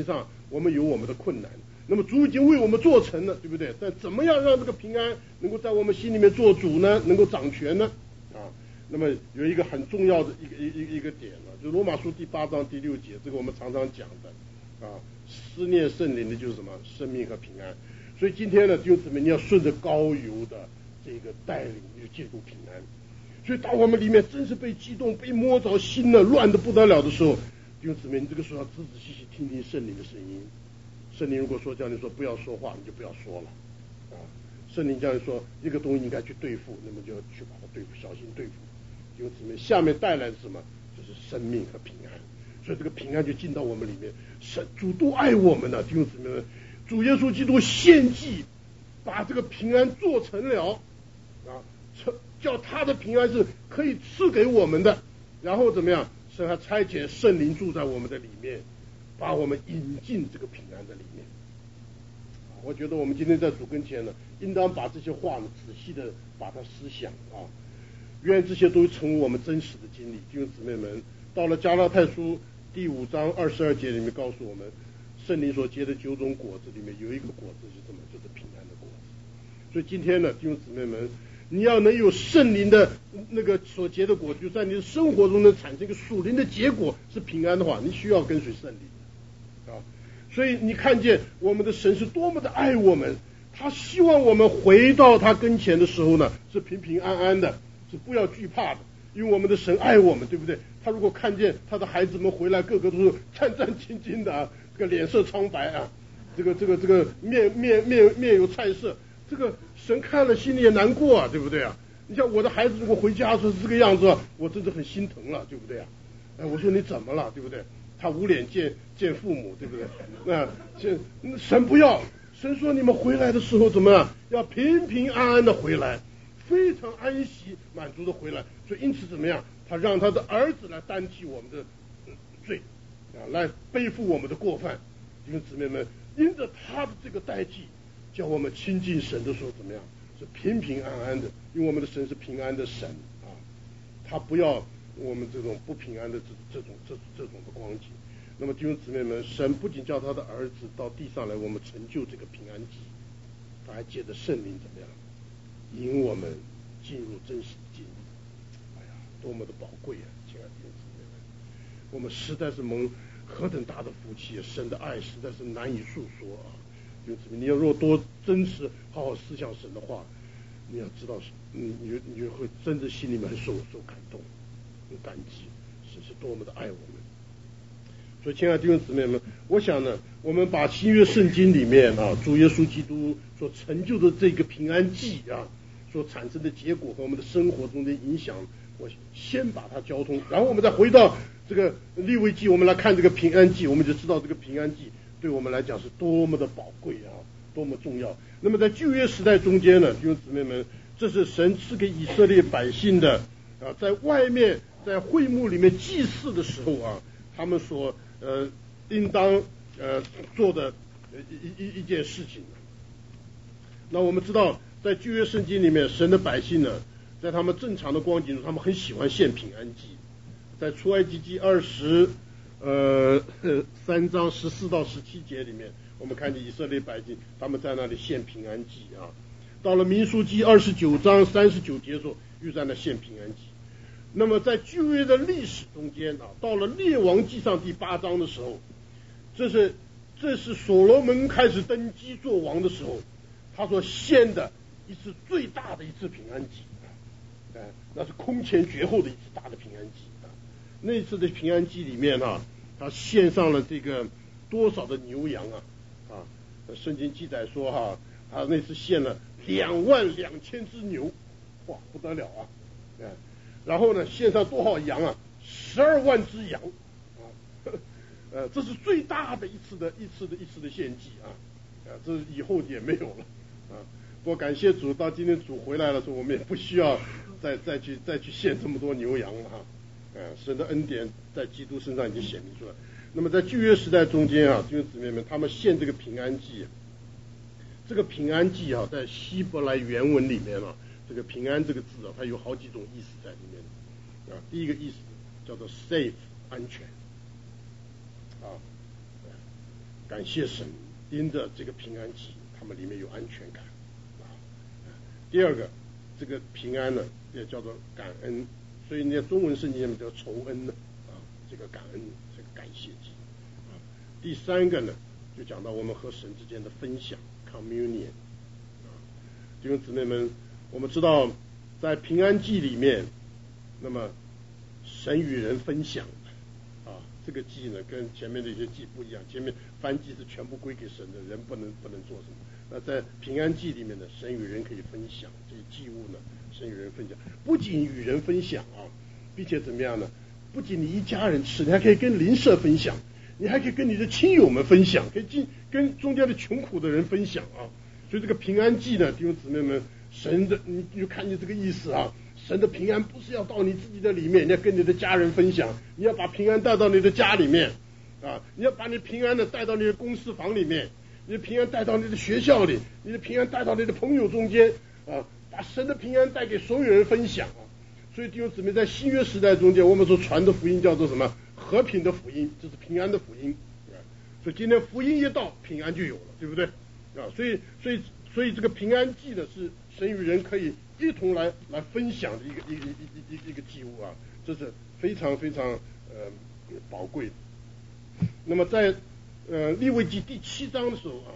我们有我们的困难，那么主已经为我们做成了，对不对？但怎么样让这个平安能够在我们心里面做主呢？能够掌权呢？啊，那么有一个很重要的一个一一一个点呢，就罗马书第八章第六节，这个我们常常讲的啊，思念圣灵的就是什么？生命和平安。所以今天呢，弟兄姊妹，你要顺着膏油的这个带领，你就借助平安。所以当我们里面真是被激动、被摸着心了、乱得不得了的时候，弟兄姊妹，你这个时候要仔仔细细听听圣灵的声音。圣灵如果说叫你说不要说话，你就不要说了啊。圣灵叫你说一个东西应该去对付，那么就要去把它对付，小心对付。弟兄姊妹，下面带来的是什么？就是生命和平安。所以这个平安就进到我们里面。神主都爱我们的弟兄姊妹们，主耶稣基督献祭，把这个平安做成了啊，叫他的平安是可以赐给我们的。然后怎么样？神还差遣圣灵住在我们的里面，把我们引进这个平安的里面。我觉得我们今天在主跟前呢，应当把这些话呢仔细的把它思想啊，愿这些都成为我们真实的经历。弟兄姊妹们，到了加拉太书第五章二十二节里面告诉我们，圣灵所结的九种果子里面有一个果子是什么？就是平安的果子。所以今天呢，弟兄姊妹们，你要能有圣灵的那个所结的果子，就在你的生活中能产生一个属灵的结果是平安的话，你需要跟随圣灵啊。所以你看见我们的神是多么的爱我们，他希望我们回到他跟前的时候呢，是平平安安的，是不要惧怕的，因为我们的神爱我们，对不对？他如果看见他的孩子们回来，个个都是战战兢兢的啊，这个脸色苍白啊，这个这个这个面面面面有菜色，这个神看了心里也难过啊，对不对啊？你像我的孩子如果回家说是这个样子，我真的很心疼了，对不对啊？哎，我说你怎么了，对不对？他无脸见见父母，对不对？那这神不要，神说你们回来的时候怎么样？要平平安安的回来，非常安息满足的回来。所以因此怎么样？他让他的儿子来担替我们的罪啊，来背负我们的过犯。弟兄姊妹们，因着他的这个代替，叫我们亲近神的时候怎么样？是平平安安的，因为我们的神是平安的神啊，他不要我们这种不平安的这这种这这种的光景。那么弟兄姊妹们，神不仅叫他的儿子到地上来，我们成就这个平安祭，他还借着圣灵怎么样，引我们进入真实的经历。哎呀，多么的宝贵啊！亲爱的弟兄姊妹们，我们实在是蒙何等大的福气，神的爱实在是难以述说啊！弟兄姊妹，你要若多真实好好思想神的话，你要知道，嗯，你就你就会真的心里面很受受感动，很感激，神是多么的爱我们。所以，亲爱的弟兄姊妹们，我想呢，我们把新约圣经里面啊，主耶稣基督所成就的这个平安祭啊，所产生的结果和我们的生活中的影响，我先把它交通，然后我们再回到这个利未记，我们来看这个平安祭，我们就知道这个平安祭对我们来讲是多么的宝贵啊，多么重要。那么在旧约时代中间呢，弟兄姊妹们，这是神赐给以色列百姓的啊，在外面在会幕里面祭祀的时候啊，他们所呃应当呃做的一一一件事情。那我们知道，在旧约圣经里面，神的百姓呢，在他们正常的光景中，他们很喜欢献平安祭。在出埃及记二十呃三章十四到十七节里面，我们看见以色列百姓他们在那里献平安祭啊。到了民数记二十九章三十九节的时候，又在那献平安祭。那么在旧约的历史中间啊，到了列王记上第八章的时候，这是这是所罗门开始登基做王的时候，他所献的一次最大的一次平安祭啊，哎，那是空前绝后的一次大的平安祭啊。那一次的平安祭里面啊，他献上了这个多少的牛羊啊啊，圣经记载说哈、啊，他那次献了两万两千只牛，哇，不得了啊！哎，然后呢，献上多少羊啊？十二万只羊啊！呃，这是最大的一次的一次的一次的献祭啊！啊，这以后也没有了啊。不过感谢主，到今天主回来了时候，我们也不需要再再去再去献这么多牛羊了哈。呃、啊，神的恩典在基督身上已经显明出来。那么在旧约时代中间啊，弟兄姊妹们，他们献这个平安祭。这个平安祭啊，在希伯来原文里面啊，这个平安这个字啊，它有好几种意思在里面啊。第一个意思叫做 safe 安全啊， 感谢神，因着这个平安祭，他们里面有安全感啊。第二个，这个平安呢也叫做感恩，所以你在中文圣经里面叫酬恩呢啊，这个感恩，这个感谢祭啊。第三个呢，就讲到我们和神之间的分享 communion 啊，弟兄姊妹们，我们知道在平安祭里面，那么神与人分享啊，这个祭呢跟前面的一些祭不一样，前面燔祭是全部归给神的，人不能不能做什么。那在平安祭里面呢，神与人可以分享，这些祭物呢，神与人分享，不仅与人分享啊，并且怎么样呢？不仅你一家人吃，你还可以跟邻舍分享，你还可以跟你的亲友们分享，可以进跟中间的穷苦的人分享啊。所以这个平安祭呢，弟兄姊妹们，神的你你就看见这个意思啊。神的平安不是要到你自己的里面，你要跟你的家人分享，你要把平安带到你的家里面啊，你要把你平安的带到你的公司房里面，你的平安带到你的学校里，你的平安带到你的朋友中间啊，把神的平安带给所有人分享啊。所以弟兄姊妹，在新约时代中间，我们所传的福音叫做什么？和平的福音，这是平安的福音啊。所以今天福音一到，平安就有了，对不对啊？所以所以所以这个平安祭呢，是神与人可以一同来来分享的一个一个一一一个祭物啊，这是非常非常呃宝贵的。那么在呃利未记第七章的时候啊，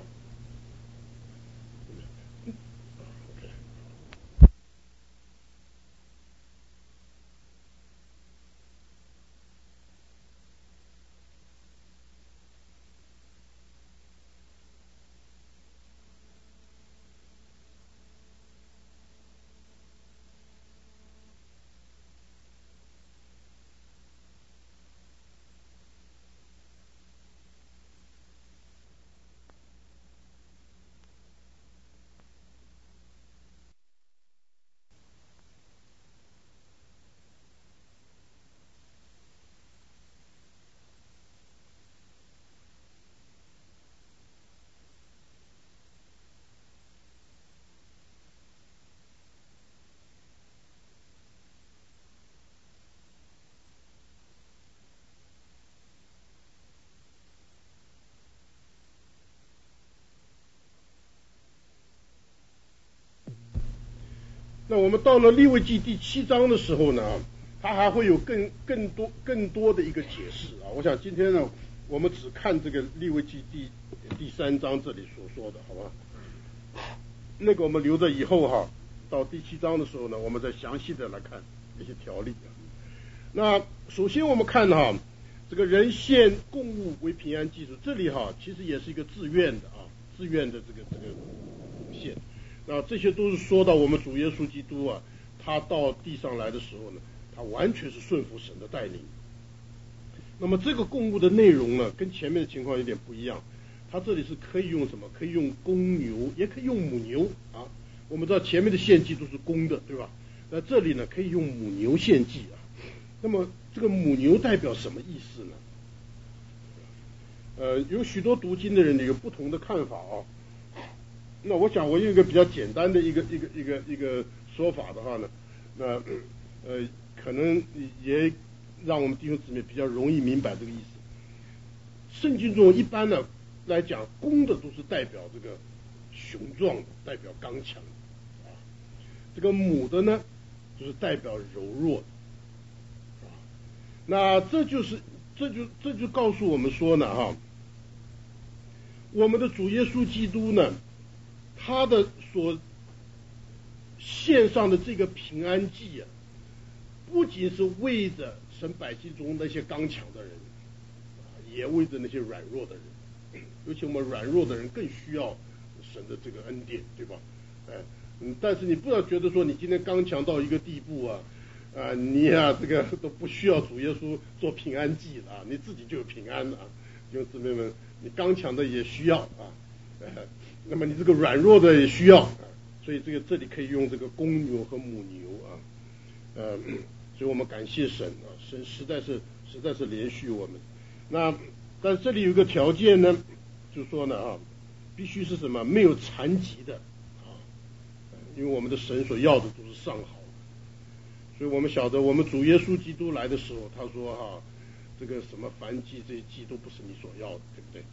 那我们到了利未记第七章的时候呢，它还会有更更多更多的一个解释啊。我想今天呢，我们只看这个利未记第第三章这里所说的，好吧？那个我们留着以后哈，到第七章的时候呢，我们再详细的来看一些条例啊。那首先我们看哈，这个人献供物为平安祭，这里哈其实也是一个自愿的啊，自愿的这个这个献。那这些都是说到我们主耶稣基督啊，他到地上来的时候呢，他完全是顺服神的带领。那么这个供物的内容呢，跟前面的情况有点不一样。他这里是可以用什么？可以用公牛，也可以用母牛啊。我们知道前面的献祭都是公的，对吧？那这里呢，可以用母牛献祭啊。那么这个母牛代表什么意思呢？呃，有许多读经的人呢有不同的看法啊。那我想我用一个比较简单的一个一个一个一个说法的话呢，那呃可能也让我们弟兄姊妹比较容易明白这个意思。圣经中一般呢来讲，公的都是代表这个雄壮的，代表刚强的啊，这个母的呢就是代表柔弱的啊。那这就是这就这就告诉我们说呢哈，我们的主耶稣基督呢，他的所献上的这个平安祭啊，不仅是为着神百姓中那些刚强的人，也为着那些软弱的人，尤其我们软弱的人更需要神的这个恩典，对吧？哎，嗯，但是你不要觉得说你今天刚强到一个地步啊，啊，你啊这个都不需要主耶稣做平安祭了啊，你自己就有平安了啊，弟兄姊妹们，你刚强的也需要啊，哎，那么你这个软弱的也需要，所以这个这里可以用这个公牛和母牛啊，呃，所以我们感谢神啊，神实在是实在是连续我们。那但这里有一个条件呢，就说呢啊，必须是什么？没有残疾的啊，因为我们的神所要的都是上好的，所以我们晓得我们主耶稣基督来的时候，他说哈、啊，这个什么燔祭这些祭都不是你所要的，对不对？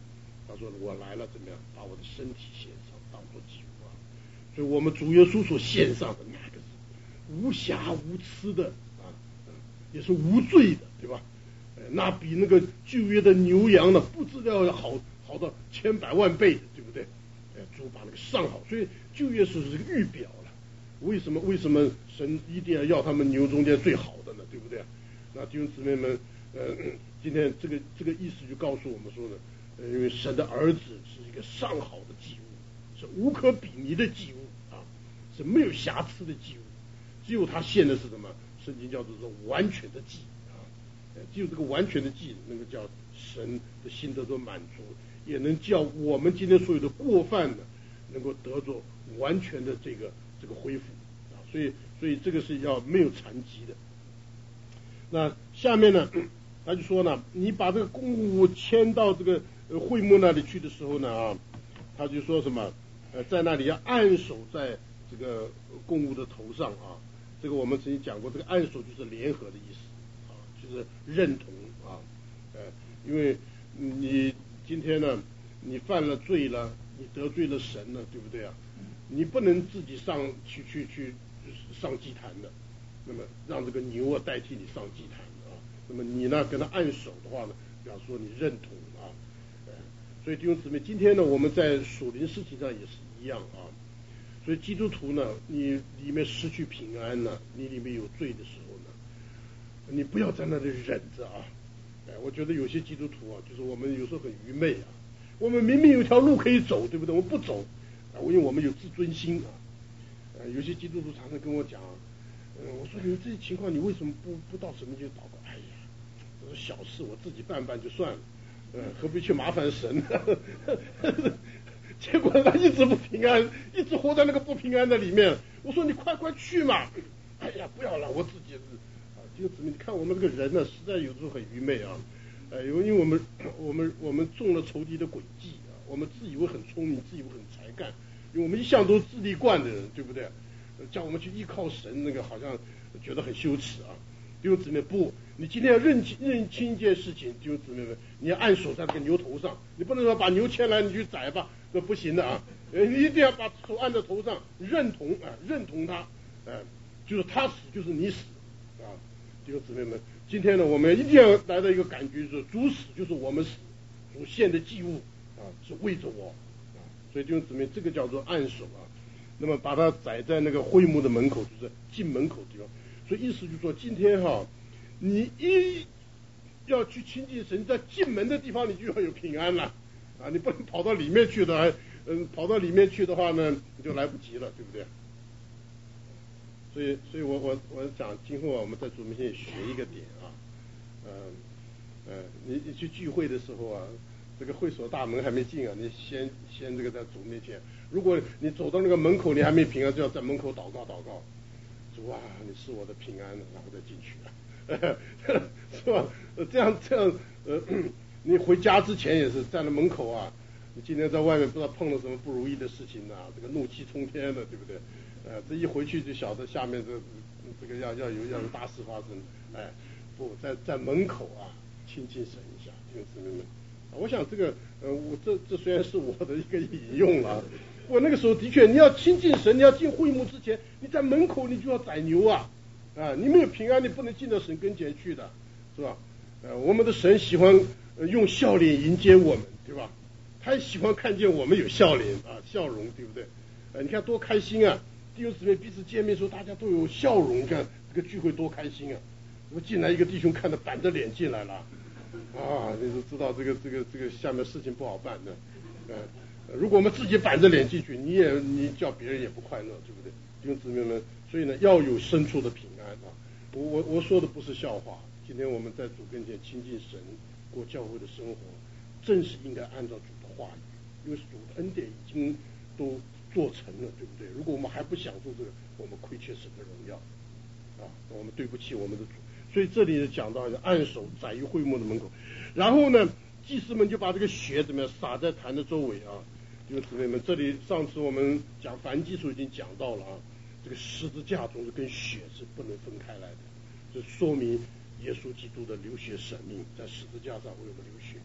他说我来了怎么样，把我的身体献上当作祭物啊。所以我们主耶稣所献上的那个是无瑕无疵的啊，也是无罪的，对吧？那比那个旧约的牛羊呢，不知道要好好到千百万倍的，对不对？哎，主把那个上好，所以旧约是这个预表了。为什么为什么神一定要要他们牛中间最好的呢？对不对？那弟兄姊妹们，呃，今天这个这个意思就告诉我们说呢，呃，因为神的儿子是一个上好的祭物，是无可比拟的祭物啊，是没有瑕疵的祭物，只有他献的是什么？圣经叫做说完全的祭。只有这个完全的祭，能够叫神的心得到满足，也能叫我们今天所有的过犯呢，能够得着完全的这个这个恢复啊。所以，所以这个是要没有残疾的。那下面呢，他就说呢，你把这个供物迁到这个会幕那里去的时候呢啊，他就说什么呃，在那里要按手在这个供物的头上啊。这个我们曾经讲过，这个按手就是联合的意思。就是认同啊，呃，因为你今天呢，你犯了罪了，你得罪了神了，对不对啊？你不能自己上去去去上祭坛的，那么让这个牛啊代替你上祭坛啊，那么你呢跟他按手的话呢，表示说你认同啊，呃，所以弟兄姊妹，今天呢我们在属灵事情上也是一样啊，所以基督徒呢，你里面失去平安呢，你里面有罪的时候呢。你不要在那里忍着啊！哎，我觉得有些基督徒啊，就是我们有时候很愚昧啊。我们明明有条路可以走，对不对？我们不走啊，因为我们有自尊心啊。呃，有些基督徒常常跟我讲，嗯、呃，我说你这些情况，你为什么不不到神面前祷告？哎呀，我说小事，我自己办办就算了，呃，何必去麻烦神呢？结果他一直不平安，一直活在那个不平安的里面。我说你快快去嘛！哎呀，不要了，我自己。你看我们这个人呢，实在有时候很愚昧啊，呃，因为我们我们我们中了仇敌的诡计啊，我们自以为很聪明，自以为很才干，因为我们一向都是自力惯的人，对不对？叫我们去依靠神，那个好像觉得很羞耻啊。弟兄姊妹，不，你今天要认清认清一件事情，弟兄姊妹们，你要按手在这个牛头上，你不能说把牛牵来你去宰吧，那不行的啊，你一定要把手按在头上，认同啊，认同他，呃，就是他死就是你死啊。弟兄姊妹们，今天呢，我们一定要来到一个感觉，就是主死就是我们死，主献的祭物啊是为着我啊，所以弟兄姊妹，这个叫做按手啊。那么把它宰在那个会幕的门口，就是进门口的地方。所以意思就是说，今天哈，你一要去亲近神，在进门的地方你就要有平安了啊，你不能跑到里面去的，嗯，跑到里面去的话呢，你就来不及了，对不对？所以，所以我我我讲，今后啊，我们在主面前也学一个点啊，嗯、呃，呃，你你去聚会的时候啊，这个会所大门还没进啊，你先先这个在主面前，如果你走到那个门口你还没平安，就要在门口祷告祷告，主啊，你是我的平安，然后再进去啊，是吧？这样这样，呃，你回家之前也是站在门口啊，你今天在外面不知道碰到什么不如意的事情啊，这个怒气冲天的，对不对？呃，这一回去就晓得下面这这个要要有要有大事发生，哎，不在在门口啊亲近神一下，弟兄姊妹们，我想这个呃我这这虽然是我的一个引用了，我那个时候的确你要亲近神，你要进会幕之前，你在门口你就要宰牛啊，啊，你没有平安，你不能进到神跟前去的，是吧？呃，我们的神喜欢、呃、用笑脸迎接我们，对吧？他也喜欢看见我们有笑脸啊，笑容，对不对？呃，你看多开心啊！弟兄姊妹彼此见面的时候，大家都有笑容，你看这个聚会多开心啊！我进来一个弟兄看着板着脸进来了，啊，你就知道这个这个这个下面事情不好办的。呃，如果我们自己板着脸进去，你也你叫别人也不快乐，对不对？弟兄姊妹们，所以呢要有深处的平安啊！我我我说的不是笑话，今天我们在主跟前亲近神，过教会的生活，正是应该按照主的话语，因为主的恩典已经都做成了，对不对？如果我们还不享受这个，我们亏缺神的荣耀啊！我们对不起我们的主。所以这里讲到按手宰于会幕的门口，然后呢，祭司们就把这个血怎么样撒在坛的周围啊。弟兄姊妹们，这里上次我们讲燔祭时候已经讲到了啊，这个十字架中是跟血是不能分开来的，这说明耶稣基督的流血舍命，在十字架上为我们流血。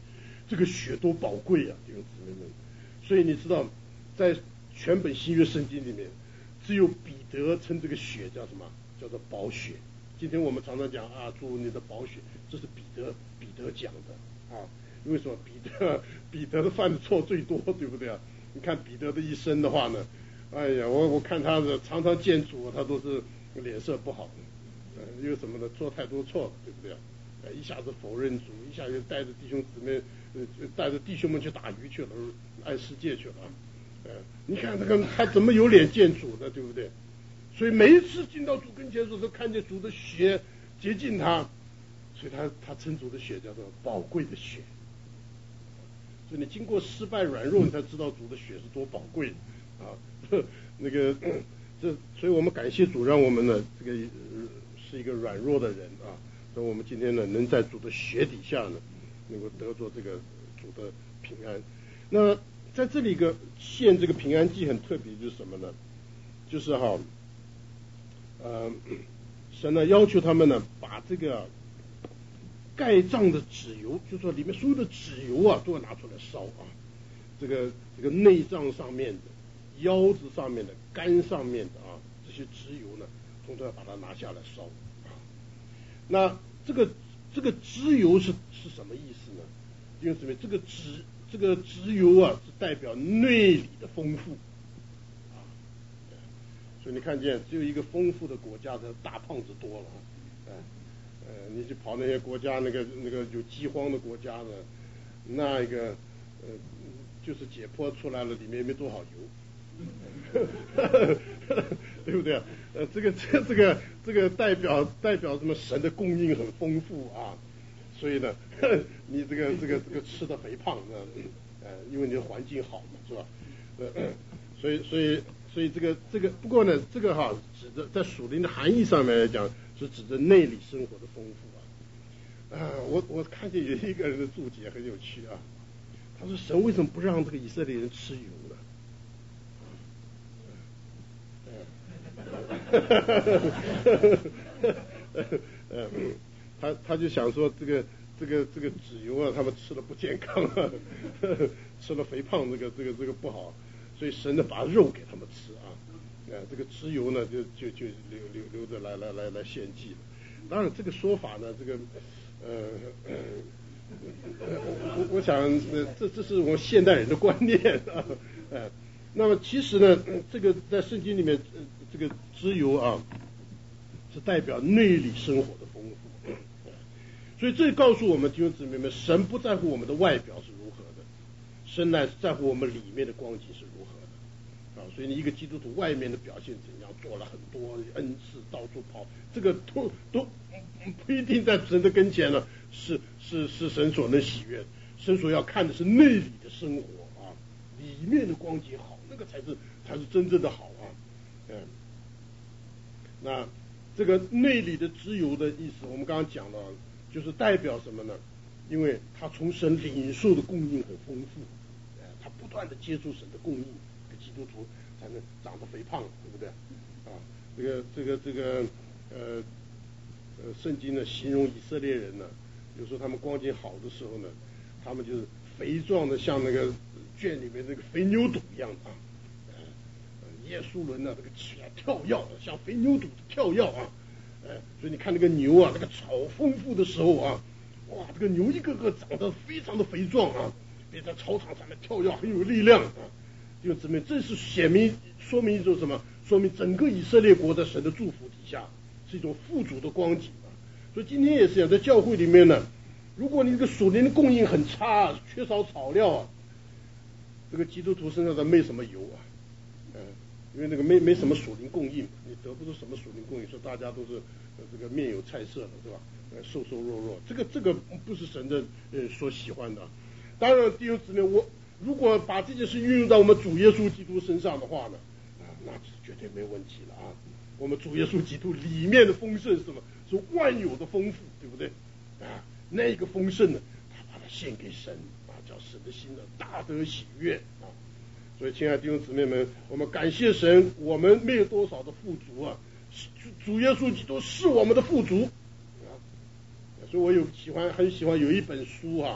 这个血多宝贵啊，弟兄姊妹们。所以你知道，在全本新约圣经里面，只有彼得称这个血叫什么？叫做宝血。今天我们常常讲啊，主你的宝血，这是彼得彼得讲的啊。因为什么？彼得彼得的犯的错最多，对不对啊？你看彼得的一生的话呢，哎呀，我我看他的常常见主，他都是脸色不好，呃，因为什么呢？做太多错了，对不对啊？呃，一下子否认主，一下就带着弟兄姊妹，呃，带着弟兄们去打鱼去了，爱世界去了，呃，你看这个他怎么有脸见主呢？对不对？所以每一次进到主跟前的时候，都看见主的血洁净他，所以他他称主的血叫做宝贵的血。所以你经过失败软弱，你才知道主的血是多宝贵啊！那个这，所以我们感谢主，让我们呢这个、呃、是一个软弱的人啊，所以我们今天呢能在主的血底下呢，能够得着这个主的平安。那在这里一个献这个平安祭很特别，就是什么呢？就是哈，呃，神呢要求他们呢把这个盖脏的脂油，就说里面所有的脂油啊，都要拿出来烧啊。这个这个内脏上面的、腰子上面的、肝上面的啊，这些脂油呢，统统要把它拿下来烧啊。那这个这个脂油是是什么意思呢？因为什么？这个脂这个脂油啊，是代表内里的丰富啊。所以你看见，只有一个丰富的国家的大胖子多了啊。呃，你去跑那些国家，那个那个有饥荒的国家呢，那一个呃，就是解剖出来了，里面没多少油，对不对？呃，这个这这个这个代表代表什么？神的供应很丰富啊，所以呢，你这个这个这个吃的肥胖，呃，因为你的环境好嘛，是吧？呃，所以所以所以这个这个不过呢，这个哈指的在属灵的含义上面来讲。是指着内里生活的丰富啊！啊，我我看见有一个人的注解很有趣啊，他说神为什么不让这个以色列人吃油呢？他他就想说这个这个这个脂油啊，他们吃了不健康啊，吃了肥胖，这个这个这个不好，所以神呢把肉给他们吃啊。呃，这个脂油呢，就就就留留留着来来来来献祭了。当然，这个说法呢，这个呃呃，我我想，呃，这这是我现代人的观念啊。呃，那么其实呢，这个在圣经里面，呃、这个脂油啊，是代表内里生活的丰富。所以这告诉我们弟兄姊妹们，神不在乎我们的外表是如何的，神乃是在乎我们里面的光景是如何的。啊，所以你一个基督徒外面的表现怎样，做了很多恩赐，到处跑，这个都都不一定在神的跟前呢，是是是神所能喜悦。神所要看的是内里的生活啊，里面的光景好，那个才是才是真正的好啊。嗯，那这个内里的脂油的意思，我们刚刚讲了，就是代表什么呢？因为他从神领受的供应很丰富，呃，他不断的接触神的供应。基督徒才能长得肥胖，对不对？啊，这个这个这个呃呃，圣经呢形容以色列人呢，有时候他们光景好的时候呢，他们就是肥壮的，像那个圈里面那个肥牛犊一样啊。呃，耶稣伦呢，这个起来跳跃，像肥牛犊跳跃啊。呃，所以你看那个牛啊，那个草丰富的时候啊，哇，这个牛一个个长得非常的肥壮啊，别在草场上面跳跃很有力量啊。就姊妹，这是显明说明一种什么？说明整个以色列国在神的祝福底下是一种富足的光景啊。所以今天也是这样，在教会里面呢，如果你这个属灵的供应很差，缺少草料啊，这个基督徒身上的没什么油啊，嗯、呃，因为那个没没什么属灵供应，你得不出什么属灵供应，说大家都是呃这个面有菜色的，对吧？呃，瘦瘦弱弱，这个这个不是神的呃所喜欢的。当然，弟兄姊妹，我。如果把这件事运用到我们主耶稣基督身上的话呢，啊，那是绝对没问题了啊！我们主耶稣基督里面的丰盛是什么？是万有的丰富，对不对？啊，那个丰盛呢，他把它献给神啊，叫神的心呢大得喜悦啊！所以，亲爱的弟兄姊妹们，我们感谢神，我们没有多少的富足啊，主耶稣基督是我们的富足啊！所以我有喜欢很喜欢有一本书啊。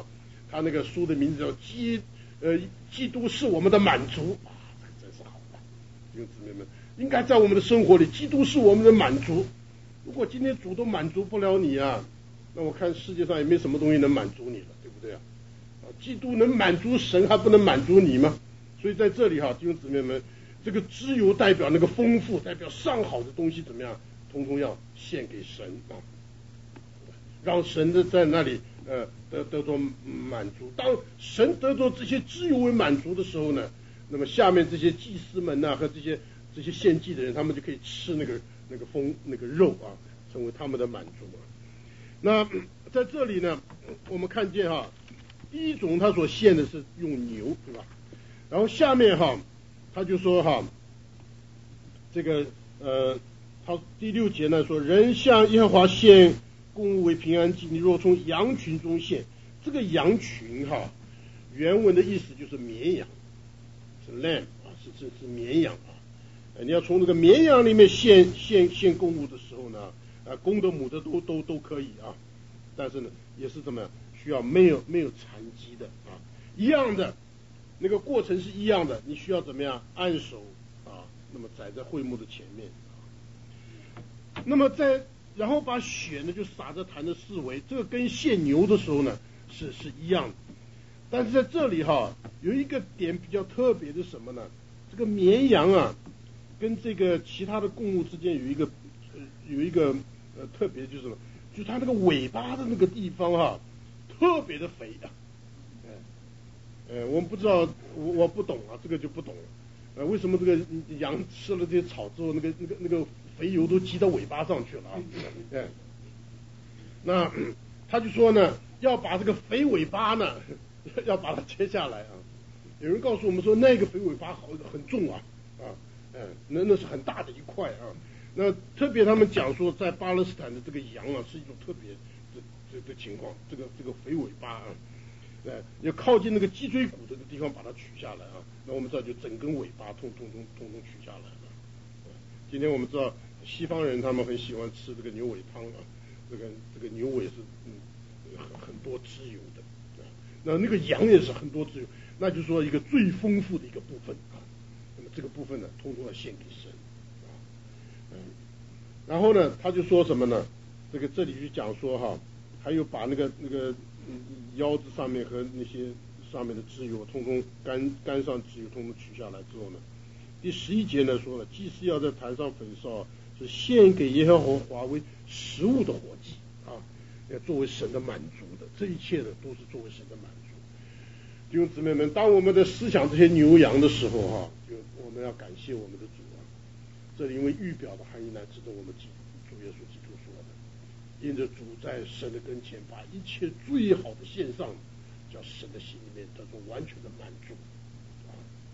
他那个书的名字叫基呃基督是我们的满足啊，这个真是好的，弟兄姊妹们，应该在我们的生活里，基督是我们的满足。如果今天主都满足不了你啊，那我看世界上也没什么东西能满足你了，对不对啊？啊，基督能满足神，还不能满足你吗？所以在这里哈，弟兄姊妹们，这个脂油代表那个丰富，代表上好的东西怎么样，通通要献给神啊，让神的在那里呃得得着满足。当神得着这些脂油为满足的时候呢，那么下面这些祭司们呐、啊、和这些这些献祭的人，他们就可以吃那个那个丰那个肉啊，成为他们的满足啊。那在这里呢，我们看见哈，第一种他所献的是用牛，对吧？然后下面哈，他就说哈，这个呃，他第六节呢说，人向耶和华献供物为平安祭，你若从羊群中献，这个羊群哈，原文的意思就是绵羊，是 lamb 啊，是是是绵羊啊。呃、你要从这个绵羊里面献献献供物的时候呢，啊，公的母的都都都可以啊，但是呢，也是怎么样，需要没有没有残疾的啊，一样的。那个过程是一样的，你需要怎么样按手啊？那么载在会幕的前面，那么在然后把血呢就洒在坛的四围，这个跟献牛的时候呢是是一样的。但是在这里哈有一个点比较特别的什么呢？这个绵羊啊跟这个其他的供物之间有一个呃有一个呃特别就是什么？就是它那个尾巴的那个地方哈特别的肥啊。呃，我们不知道，我我不懂啊，这个就不懂了。呃，为什么这个羊吃了这些草之后，那个那个那个肥油都积到尾巴上去了啊？哎，那他就说呢，要把这个肥尾巴呢，要把它切下来啊。有人告诉我们说，那个肥尾巴好很重啊，啊，嗯、呃，那那是很大的一块啊。那特别他们讲说，在巴勒斯坦的这个羊啊，是一种特别的这这情况，这个这个肥尾巴啊。呃，要靠近那个脊椎骨这个地方把它取下来啊，那我们知道就整根尾巴通通通通通取下来了。今天我们知道西方人他们很喜欢吃这个牛尾汤啊，这个这个牛尾是嗯很很多脂油的啊，那那个羊也是很多脂油，那就是说一个最丰富的一个部分啊，那么这个部分呢，通通要献给神啊，嗯，然后呢，他就说什么呢？这个这里就讲说哈，还有把那个那个。腰子上面和那些上面的脂油，通通肝肝上脂油通通取下来之后呢，第十一节呢说了，祭司要在坛上焚烧，是献给耶和华为食物的火祭啊，要作为神的满足的，这一切的都是作为神的满足。弟兄姊妹们，当我们的思想这些牛羊的时候哈、啊，就我们要感谢我们的主啊，这里因为预表的含义呢，值得我们记主耶稣基督说的。因着主在神的跟前，把一切最好的献上，叫神的心里面得到完全的满足啊。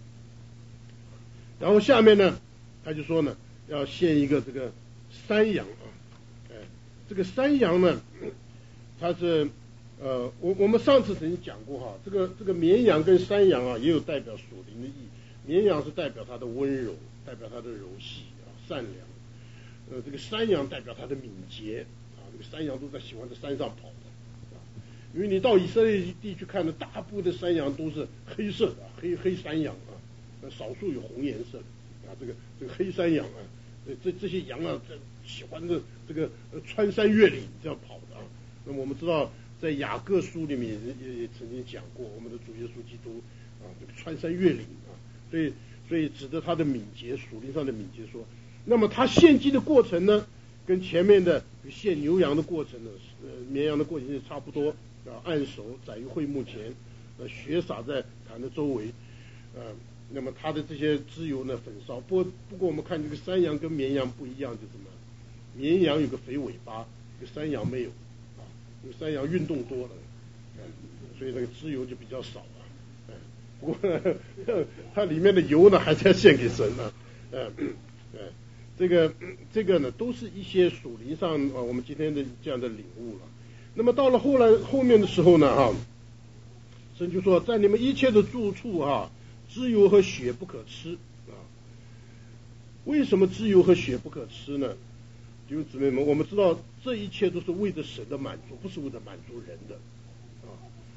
然后下面呢，他就说呢，要献一个这个山羊啊，哎，这个山羊呢，它是呃，我我们上次曾经讲过哈，这个这个绵羊跟山羊啊，也有代表属灵的意义。绵羊是代表它的温柔，代表它的柔细啊，善良。呃，这个山羊代表它的敏捷。这个山羊都在喜欢在山上跑的，啊，因为你到以色列地去看的，大部分的山羊都是黑色的，黑黑山羊啊，少数有红颜色的啊，这个这个黑山羊啊，这这些羊啊，喜欢的这个穿山越岭这样跑的啊。那么我们知道，在雅各书里面也也也曾经讲过，我们的主耶稣基督啊，这个穿山越岭啊，所以所以指的他的敏捷，属灵上的敏捷说，那么他献祭的过程呢？跟前面的献牛羊的过程呢，呃，绵羊的过程是差不多啊，按手宰于会幕前，呃，血洒在坛的周围，呃，那么它的这些脂油呢焚烧。不过不过我们看这个山羊跟绵羊不一样，就什么？绵羊有个肥尾巴，这个山羊没有啊，因为山羊运动多了，呃、所以那个脂油就比较少啊。呃、不过呢它里面的油呢还是要献给神呢，呃，呃。这个这个呢，都是一些属灵上啊，我们今天的这样的领悟了。那么到了后来后面的时候呢，哈，神就说，在你们一切的住处啊，脂油和血不可吃啊。为什么脂油和血不可吃呢？弟兄姊妹们，我们知道这一切都是为着神的满足，不是为了满足人的啊。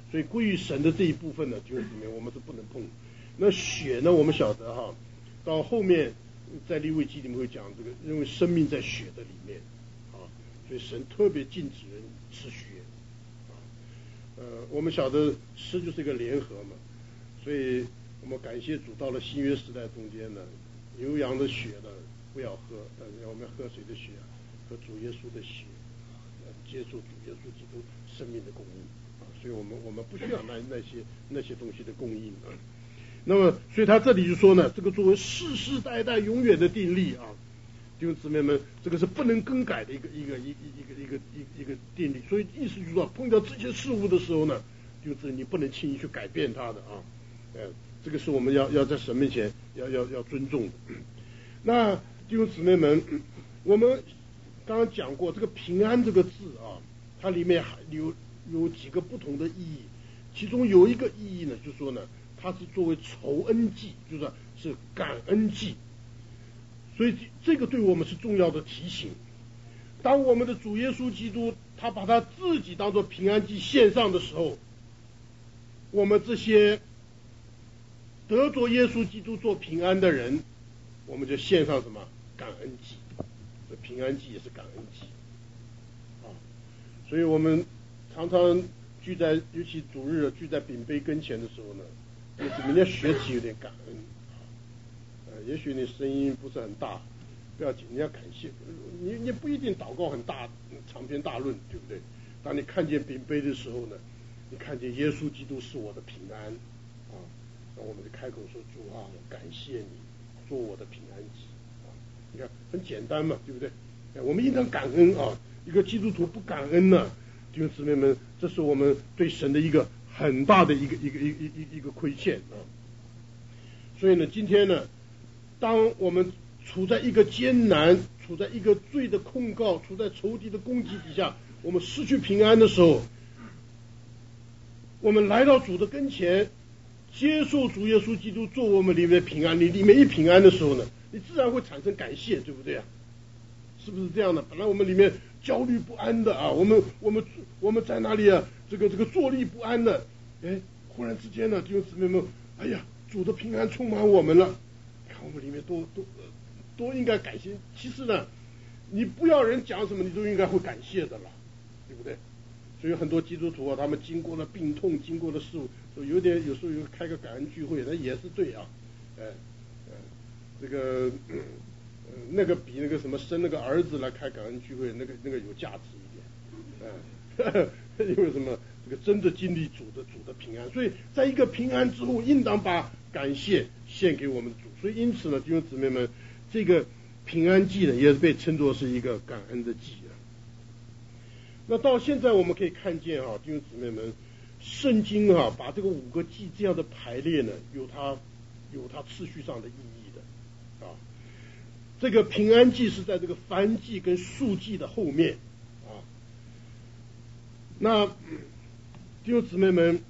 所以归于神的这一部分呢，就是里面我们是不能碰。那血呢，我们晓得哈，到后面在利未记里面会讲这个，因为生命在血的里面啊，所以神特别禁止人吃血啊。呃，我们晓得吃就是一个联合嘛，所以我们感谢主，到了新约时代中间呢，牛羊的血呢不要喝，呃，我们要喝谁的血啊？喝主耶稣的血啊，接受主耶稣基督生命的供应啊，所以我们我们不需要那那些那些东西的供应啊。那么，所以他这里就说呢，这个作为世世代代永远的定律啊，弟兄姊妹们，这个是不能更改的一个一个一一个一个一一个定律。所以意思就是说，碰到这些事物的时候呢，就是你不能轻易去改变它的啊，呃，这个是我们要要在神面前要要要尊重的。那弟兄姊妹们，我们刚刚讲过这个平安这个字啊，它里面还有有几个不同的意义，其中有一个意义呢，就是说呢，它是作为酬恩祭，就是是感恩祭，所以这个对我们是重要的提醒。当我们的主耶稣基督他把他自己当作平安祭献上的时候，我们这些得着耶稣基督做平安的人，我们就献上什么感恩祭，这平安祭也是感恩祭啊。所以我们常常聚在，尤其主日聚在饼杯跟前的时候呢，就是明天学习有点感恩啊，呃，也许你声音不是很大，不要紧，你要感谢，你你不一定祷告很大长篇大论，对不对？当你看见饼杯的时候呢，你看见耶稣基督是我的平安啊，那我们就开口说，主啊，我感谢你做我的平安祭啊，你看很简单嘛，对不对？我们应当感恩啊，一个基督徒不感恩呢，弟兄姊妹们，这是我们对神的一个很大的一个一个一一一一个亏欠啊。所以呢，今天呢，当我们处在一个艰难，处在一个罪的控告，处在仇敌的攻击底下，我们失去平安的时候，我们来到主的跟前，接受主耶稣基督做我们里面的平安，你里面一平安的时候呢，你自然会产生感谢，对不对啊？是不是这样的？本来我们里面焦虑不安的啊，我们我们我们在哪里啊？这个这个坐立不安的，哎，忽然之间呢，弟兄姊妹们，哎呀，主的平安充满我们了，看我们里面多多多应该感谢。其实呢，你不要人讲什么，你都应该会感谢的了，对不对？所以很多基督徒啊，他们经过了病痛，经过了事物，有点有时候有开个感恩聚会，那也是对啊，哎，呃，这个。呃，那个比那个什么生那个儿子来开感恩聚会，那个那个有价值一点，嗯、呃，因为什么？这个真的经历主的主的平安，所以在一个平安之后，应当把感谢献给我们的主。所以因此呢，弟兄姊妹们，这个平安祭呢，也是被称作是一个感恩的祭啊。那到现在我们可以看见哈、啊，弟兄姊妹们，圣经啊，把这个五个祭这样的排列呢，有它有它次序上的意义的啊。这个平安祭是在这个燔祭跟赎祭的后面啊。那弟兄姊妹们，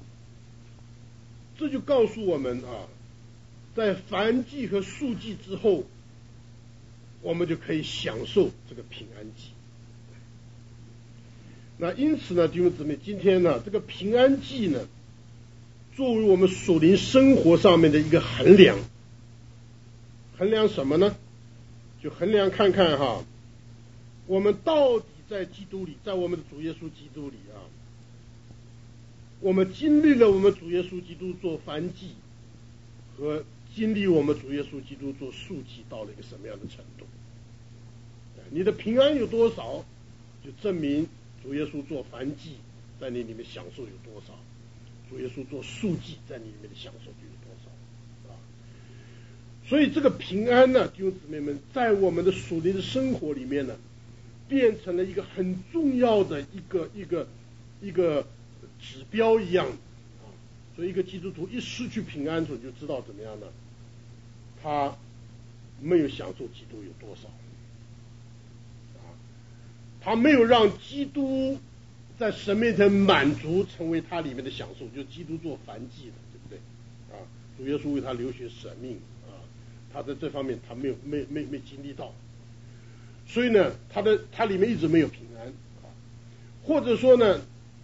这就告诉我们啊，在燔祭和赎祭之后，我们就可以享受这个平安祭。那因此呢，弟兄姊妹，今天呢，这个平安祭呢，作为我们属灵生活上面的一个衡量，衡量什么呢？就衡量看看哈，我们到底在基督里，在我们的主耶稣基督里啊，我们经历了我们主耶稣基督做燔祭，和经历我们主耶稣基督做赎祭到了一个什么样的程度？你的平安有多少，就证明主耶稣做燔祭在你里面享受有多少，主耶稣做赎祭在你里面的享受就有多少。所以这个平安呢，弟兄姊妹们，在我们的属灵的生活里面呢，变成了一个很重要的一个一个一个指标一样啊。所以一个基督徒一失去平安，就就知道怎么样呢？他没有享受基督有多少啊，他没有让基督在神面前满足，成为他里面的享受，就是基督做燔祭的，对不对啊？主耶稣为他流血舍命。他在这方面他没有没没没经历到，所以呢，他的他里面一直没有平安啊，或者说呢，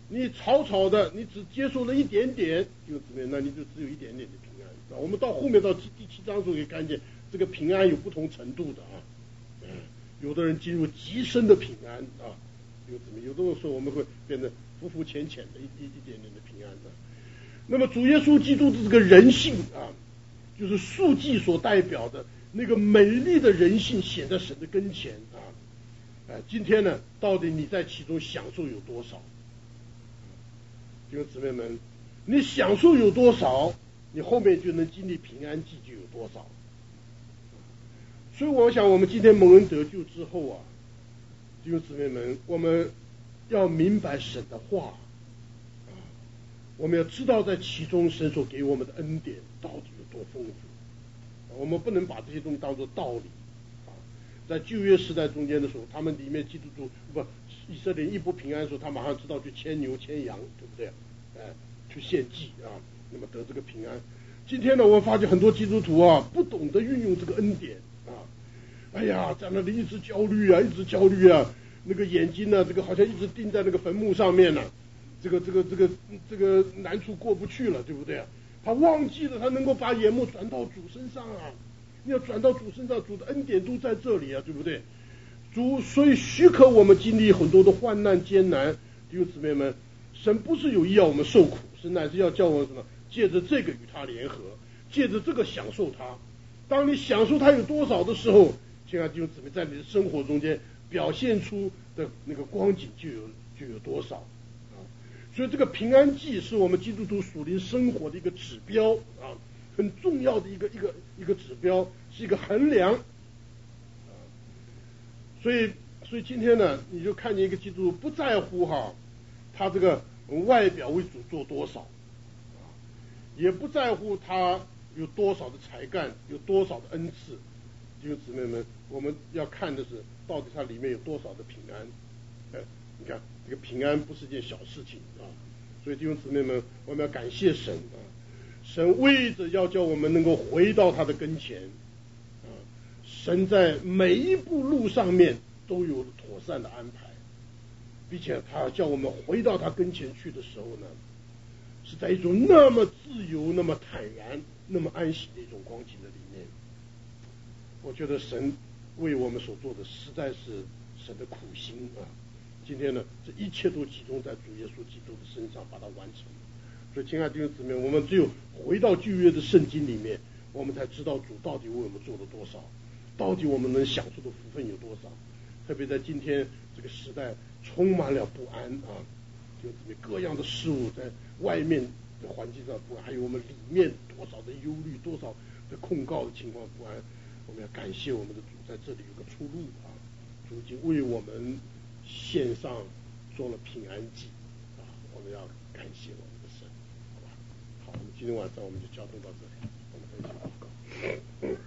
你草草的，你只接受了一点点，弟兄姊妹，那你就只有一点点的平安。我们到后面到第七章的时候可以看见，这个平安有不同程度的啊，嗯，有的人进入极深的平安啊，有怎么有的时候我们会变得浮浮浅浅的一一一点点的平安的。那么主耶稣基督的这个人性啊，就是数记所代表的那个美丽的人性显在神的跟前啊，哎，今天呢，到底你在其中享受有多少？弟兄姊妹们，你享受有多少，你后面就能经历平安记就有多少。所以我想，我们今天蒙恩得救之后啊，弟兄姊妹们，我们要明白神的话，啊，我们要知道在其中神所给我们的恩典到底有多丰富。我们不能把这些东西当作道理啊。在旧约时代中间的时候，他们里面基督徒不以色列一不平安的时候，他马上知道去牵牛牵羊，对不对？哎，去献祭啊，那么得这个平安。今天呢，我发现很多基督徒啊，不懂得运用这个恩典啊，哎呀，在那里一直焦虑啊，一直焦虑啊，那个眼睛呢，这个好像一直盯在那个坟墓上面呢，这个这个这个这个难处过不去了，对不对？他忘记了他能够把眼目转到主身上啊，你要转到主身上，主的恩典都在这里啊，对不对？主所以许可我们经历很多的患难艰难，弟兄姊妹们，神不是有意要我们受苦，神乃是要叫我们什么？借着这个与他联合，借着这个享受他。当你享受他有多少的时候，亲爱的弟兄姊妹，在你的生活中间表现出的那个光景就有就有多少啊！所以这个平安记是我们基督徒属灵生活的一个指标啊，很重要的一个一个一个指标，是一个衡量。所以，所以今天呢，你就看见一个基督徒不在乎哈，他这个外表为主做多少，啊，也不在乎他有多少的才干，有多少的恩赐。弟兄姊妹们，我们要看的是到底它里面有多少的平安。哎，你看这个平安不是件小事情啊，所以弟兄姊妹们，我们要感谢神啊，神为着要叫我们能够回到他的跟前。神在每一步路上面都有妥善的安排，并且他叫我们回到他跟前去的时候呢，是在一种那么自由、那么坦然、那么安息的一种光景的里面。我觉得神为我们所做的实在是神的苦心啊！今天呢，这一切都集中在主耶稣基督的身上，把它完成。所以，亲爱的弟兄姊妹，我们只有回到旧约的圣经里面，我们才知道主到底为我们做了多少。到底我们能享受的福分有多少？特别在今天这个时代，充满了不安啊，就各样的事物在外面的环境上不安，还有我们里面多少的忧虑，多少的控告的情况不安。我们要感谢我们的主，在这里有个出路啊！主已经为我们献上做了平安祭啊！我们要感谢我们的神，好吧？好，我们今天晚上我们就交通到这里，我们再一起祷告。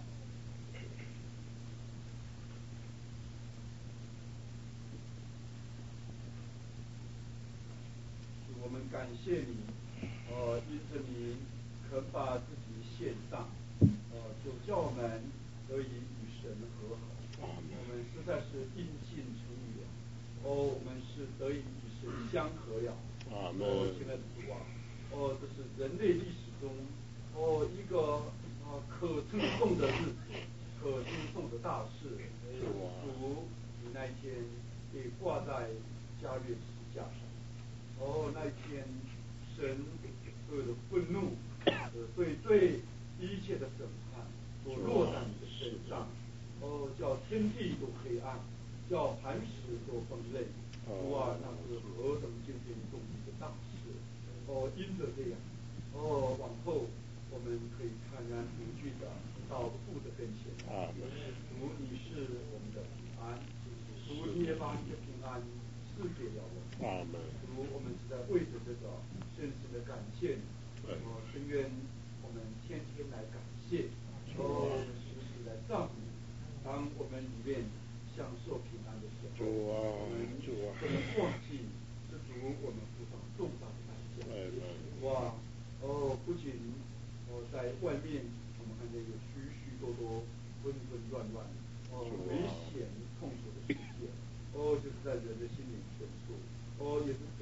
我们感谢你，呃，因着你肯把自己献上，呃，就叫我们得以与神和好。我们实在是因信称义了，哦，我们是得以与神相合了。哦，亲爱的主啊，哦，这是人类历史中哦一个啊可称颂的日子，可称颂的大事。主，你那一天被挂在加略十字架上。哦，那一天，神所有的愤怒，呃，对对一切的审判，都落在你的身上。哦，叫天地都黑暗，叫磐石都崩裂。主啊，那是何等惊天动地的大事！哦，因着这样，哦，往后我们可以坦然无惧的到父的跟前。啊，主，你是我们的平安，主，你也把你的平安赐给了我们。啊，主，我们是在为着这个深深的感谢你，哦，深愿我们天天来感谢，哦，我们时时来赞美。当我们里面享受平安的时候，我们不能忘记这主我们付上重大的代价。哇，哦，不仅哦在外面我们看见有许许多多纷纷乱乱，哦危险痛苦的世界，哦就是在人的心灵深处。哦，也是对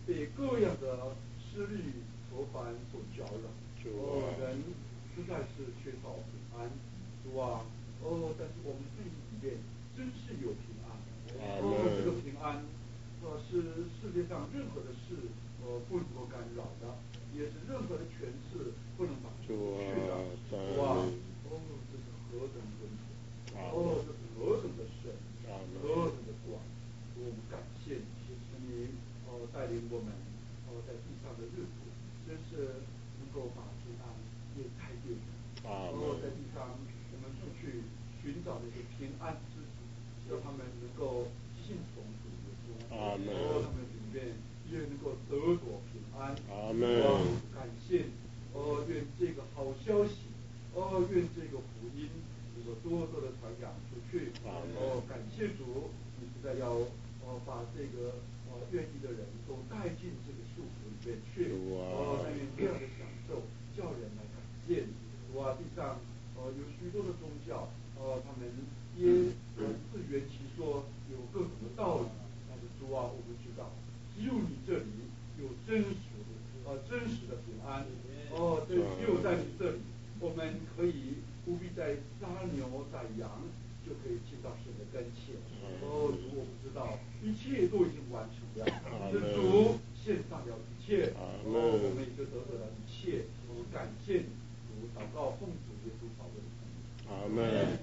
被各样的势力愁烦所搅扰，哦，人实在是缺少平安，主啊，哦，但是我们内里面真是有平安，哦，这个平安，呃，是世界上任何的事，呃，不能够干扰的，也是任何的权势不能把它去的，主啊，哦，这是何等的恩典，哦，这是何等的神，何等的广，我们感谢你，谢谢你，哦，带领我们，哦，在地上的日子，真是能够把平安也带给我们，哦，在地上我们出去寻找那些平安之子，让他们能够信从主耶稣，哦，他们里面也能够得着平安，阿门，感谢你，哦，愿这个好消息，哦，愿这个福音能够多多的传扬出去，哦，感谢主，你实在要哦把这个哦愿意的人都带进这个束缚里面去，哦，但愿这样的享受叫人来感谢你，主啊，地上呃有许多的宗教，呃他们也呃自圆其说，有各种的道理，但是主啊，我们知道只有你这里有真实的呃真实的平安，哦，对，只有在你这里，我们可以不必再杀牛宰羊，就可以进到神的跟前。哦，主，我们知道一切都已经完成了，是主献上了一切，哦，我们也就得到了一切，我们感谢你，主，祷告奉主耶稣宝贵的名。阿门。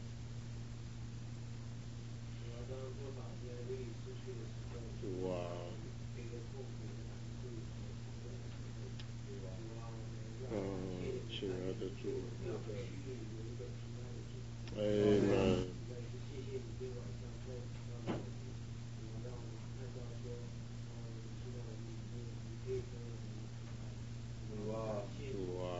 主啊，嗯，亲爱的主，哎们， 主啊， 主啊，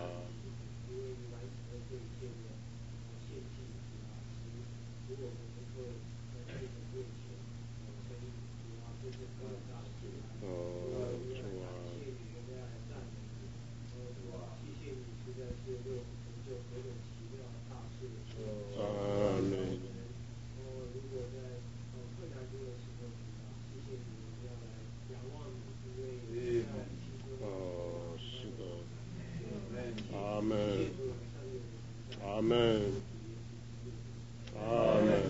哦，主啊，阿门。哦，是的，阿门，阿门，阿门。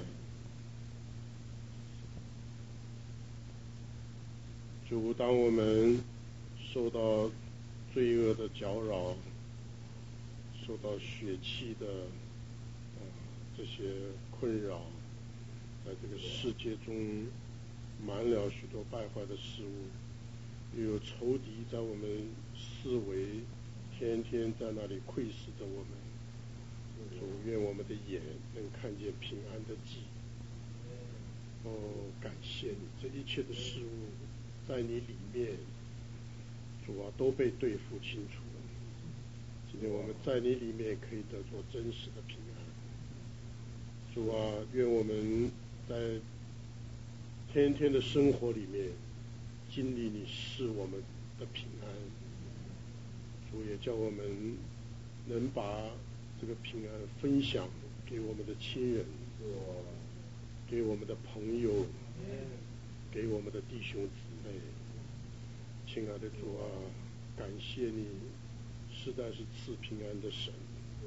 主，当我们受到罪恶的搅扰，受到血气的啊、呃、这些困扰，在这个世界中满了许多败坏的事物，又有仇敌在我们四围天天在那里窥视着我们。主，愿我们的眼能看见平安的记。哦，感谢你，这一切的事物在你里面，主啊，都被对付清楚了。今天我们在你里面可以得着真实的平安。主啊，愿我们在天天的生活里面经历你是我们的平安。主也叫我们能把这个平安分享给我们的亲人，给我们的朋友，给我们的弟兄姊妹。亲爱的主啊，感谢你实在是赐平安的神。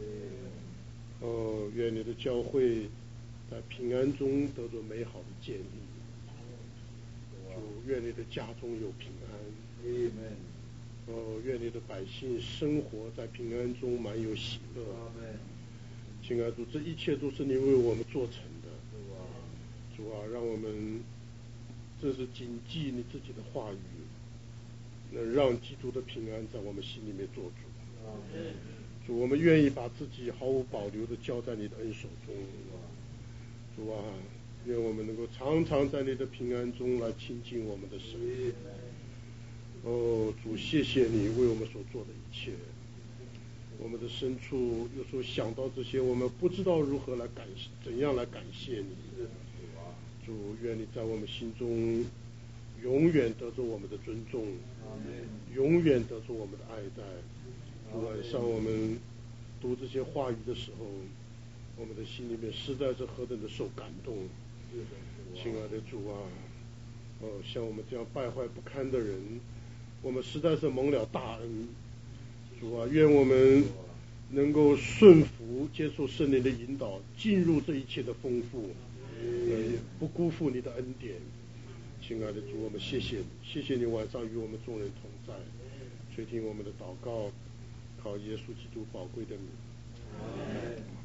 哦，愿你的教会在平安中得着美好的建立。主，愿你的家中有平安。哦，愿你的百姓生活在平安中满有喜乐。亲爱的主，这一切都是你为我们做成的。主啊，让我们这是谨记你自己的话语，能让基督的平安在我们心里面做主。主，我们愿意把自己毫无保留的交在你的恩手中。主啊，愿我们能够常常在你的平安中来亲近我们的神。哦，主，谢谢你为我们所做的一切。我们的深处有时候想到这些，我们不知道如何来感怎样来感谢你。主，愿你在我们心中永远得着我们的尊重，永远得着我们的爱戴。主，晚上我们读这些话语的时候，我们的心里面实在是何等的受感动。亲爱的主啊，哦，像我们这样败坏不堪的人， 我们实在是蒙了大恩。主啊，愿我们能够顺服接受圣灵的引导，进入这一切的丰富，呃，不辜负你的恩典。亲爱的主，我们谢谢你，谢谢你晚上与我们众人同在，垂听我们的祷告，靠耶稣基督宝贵的名。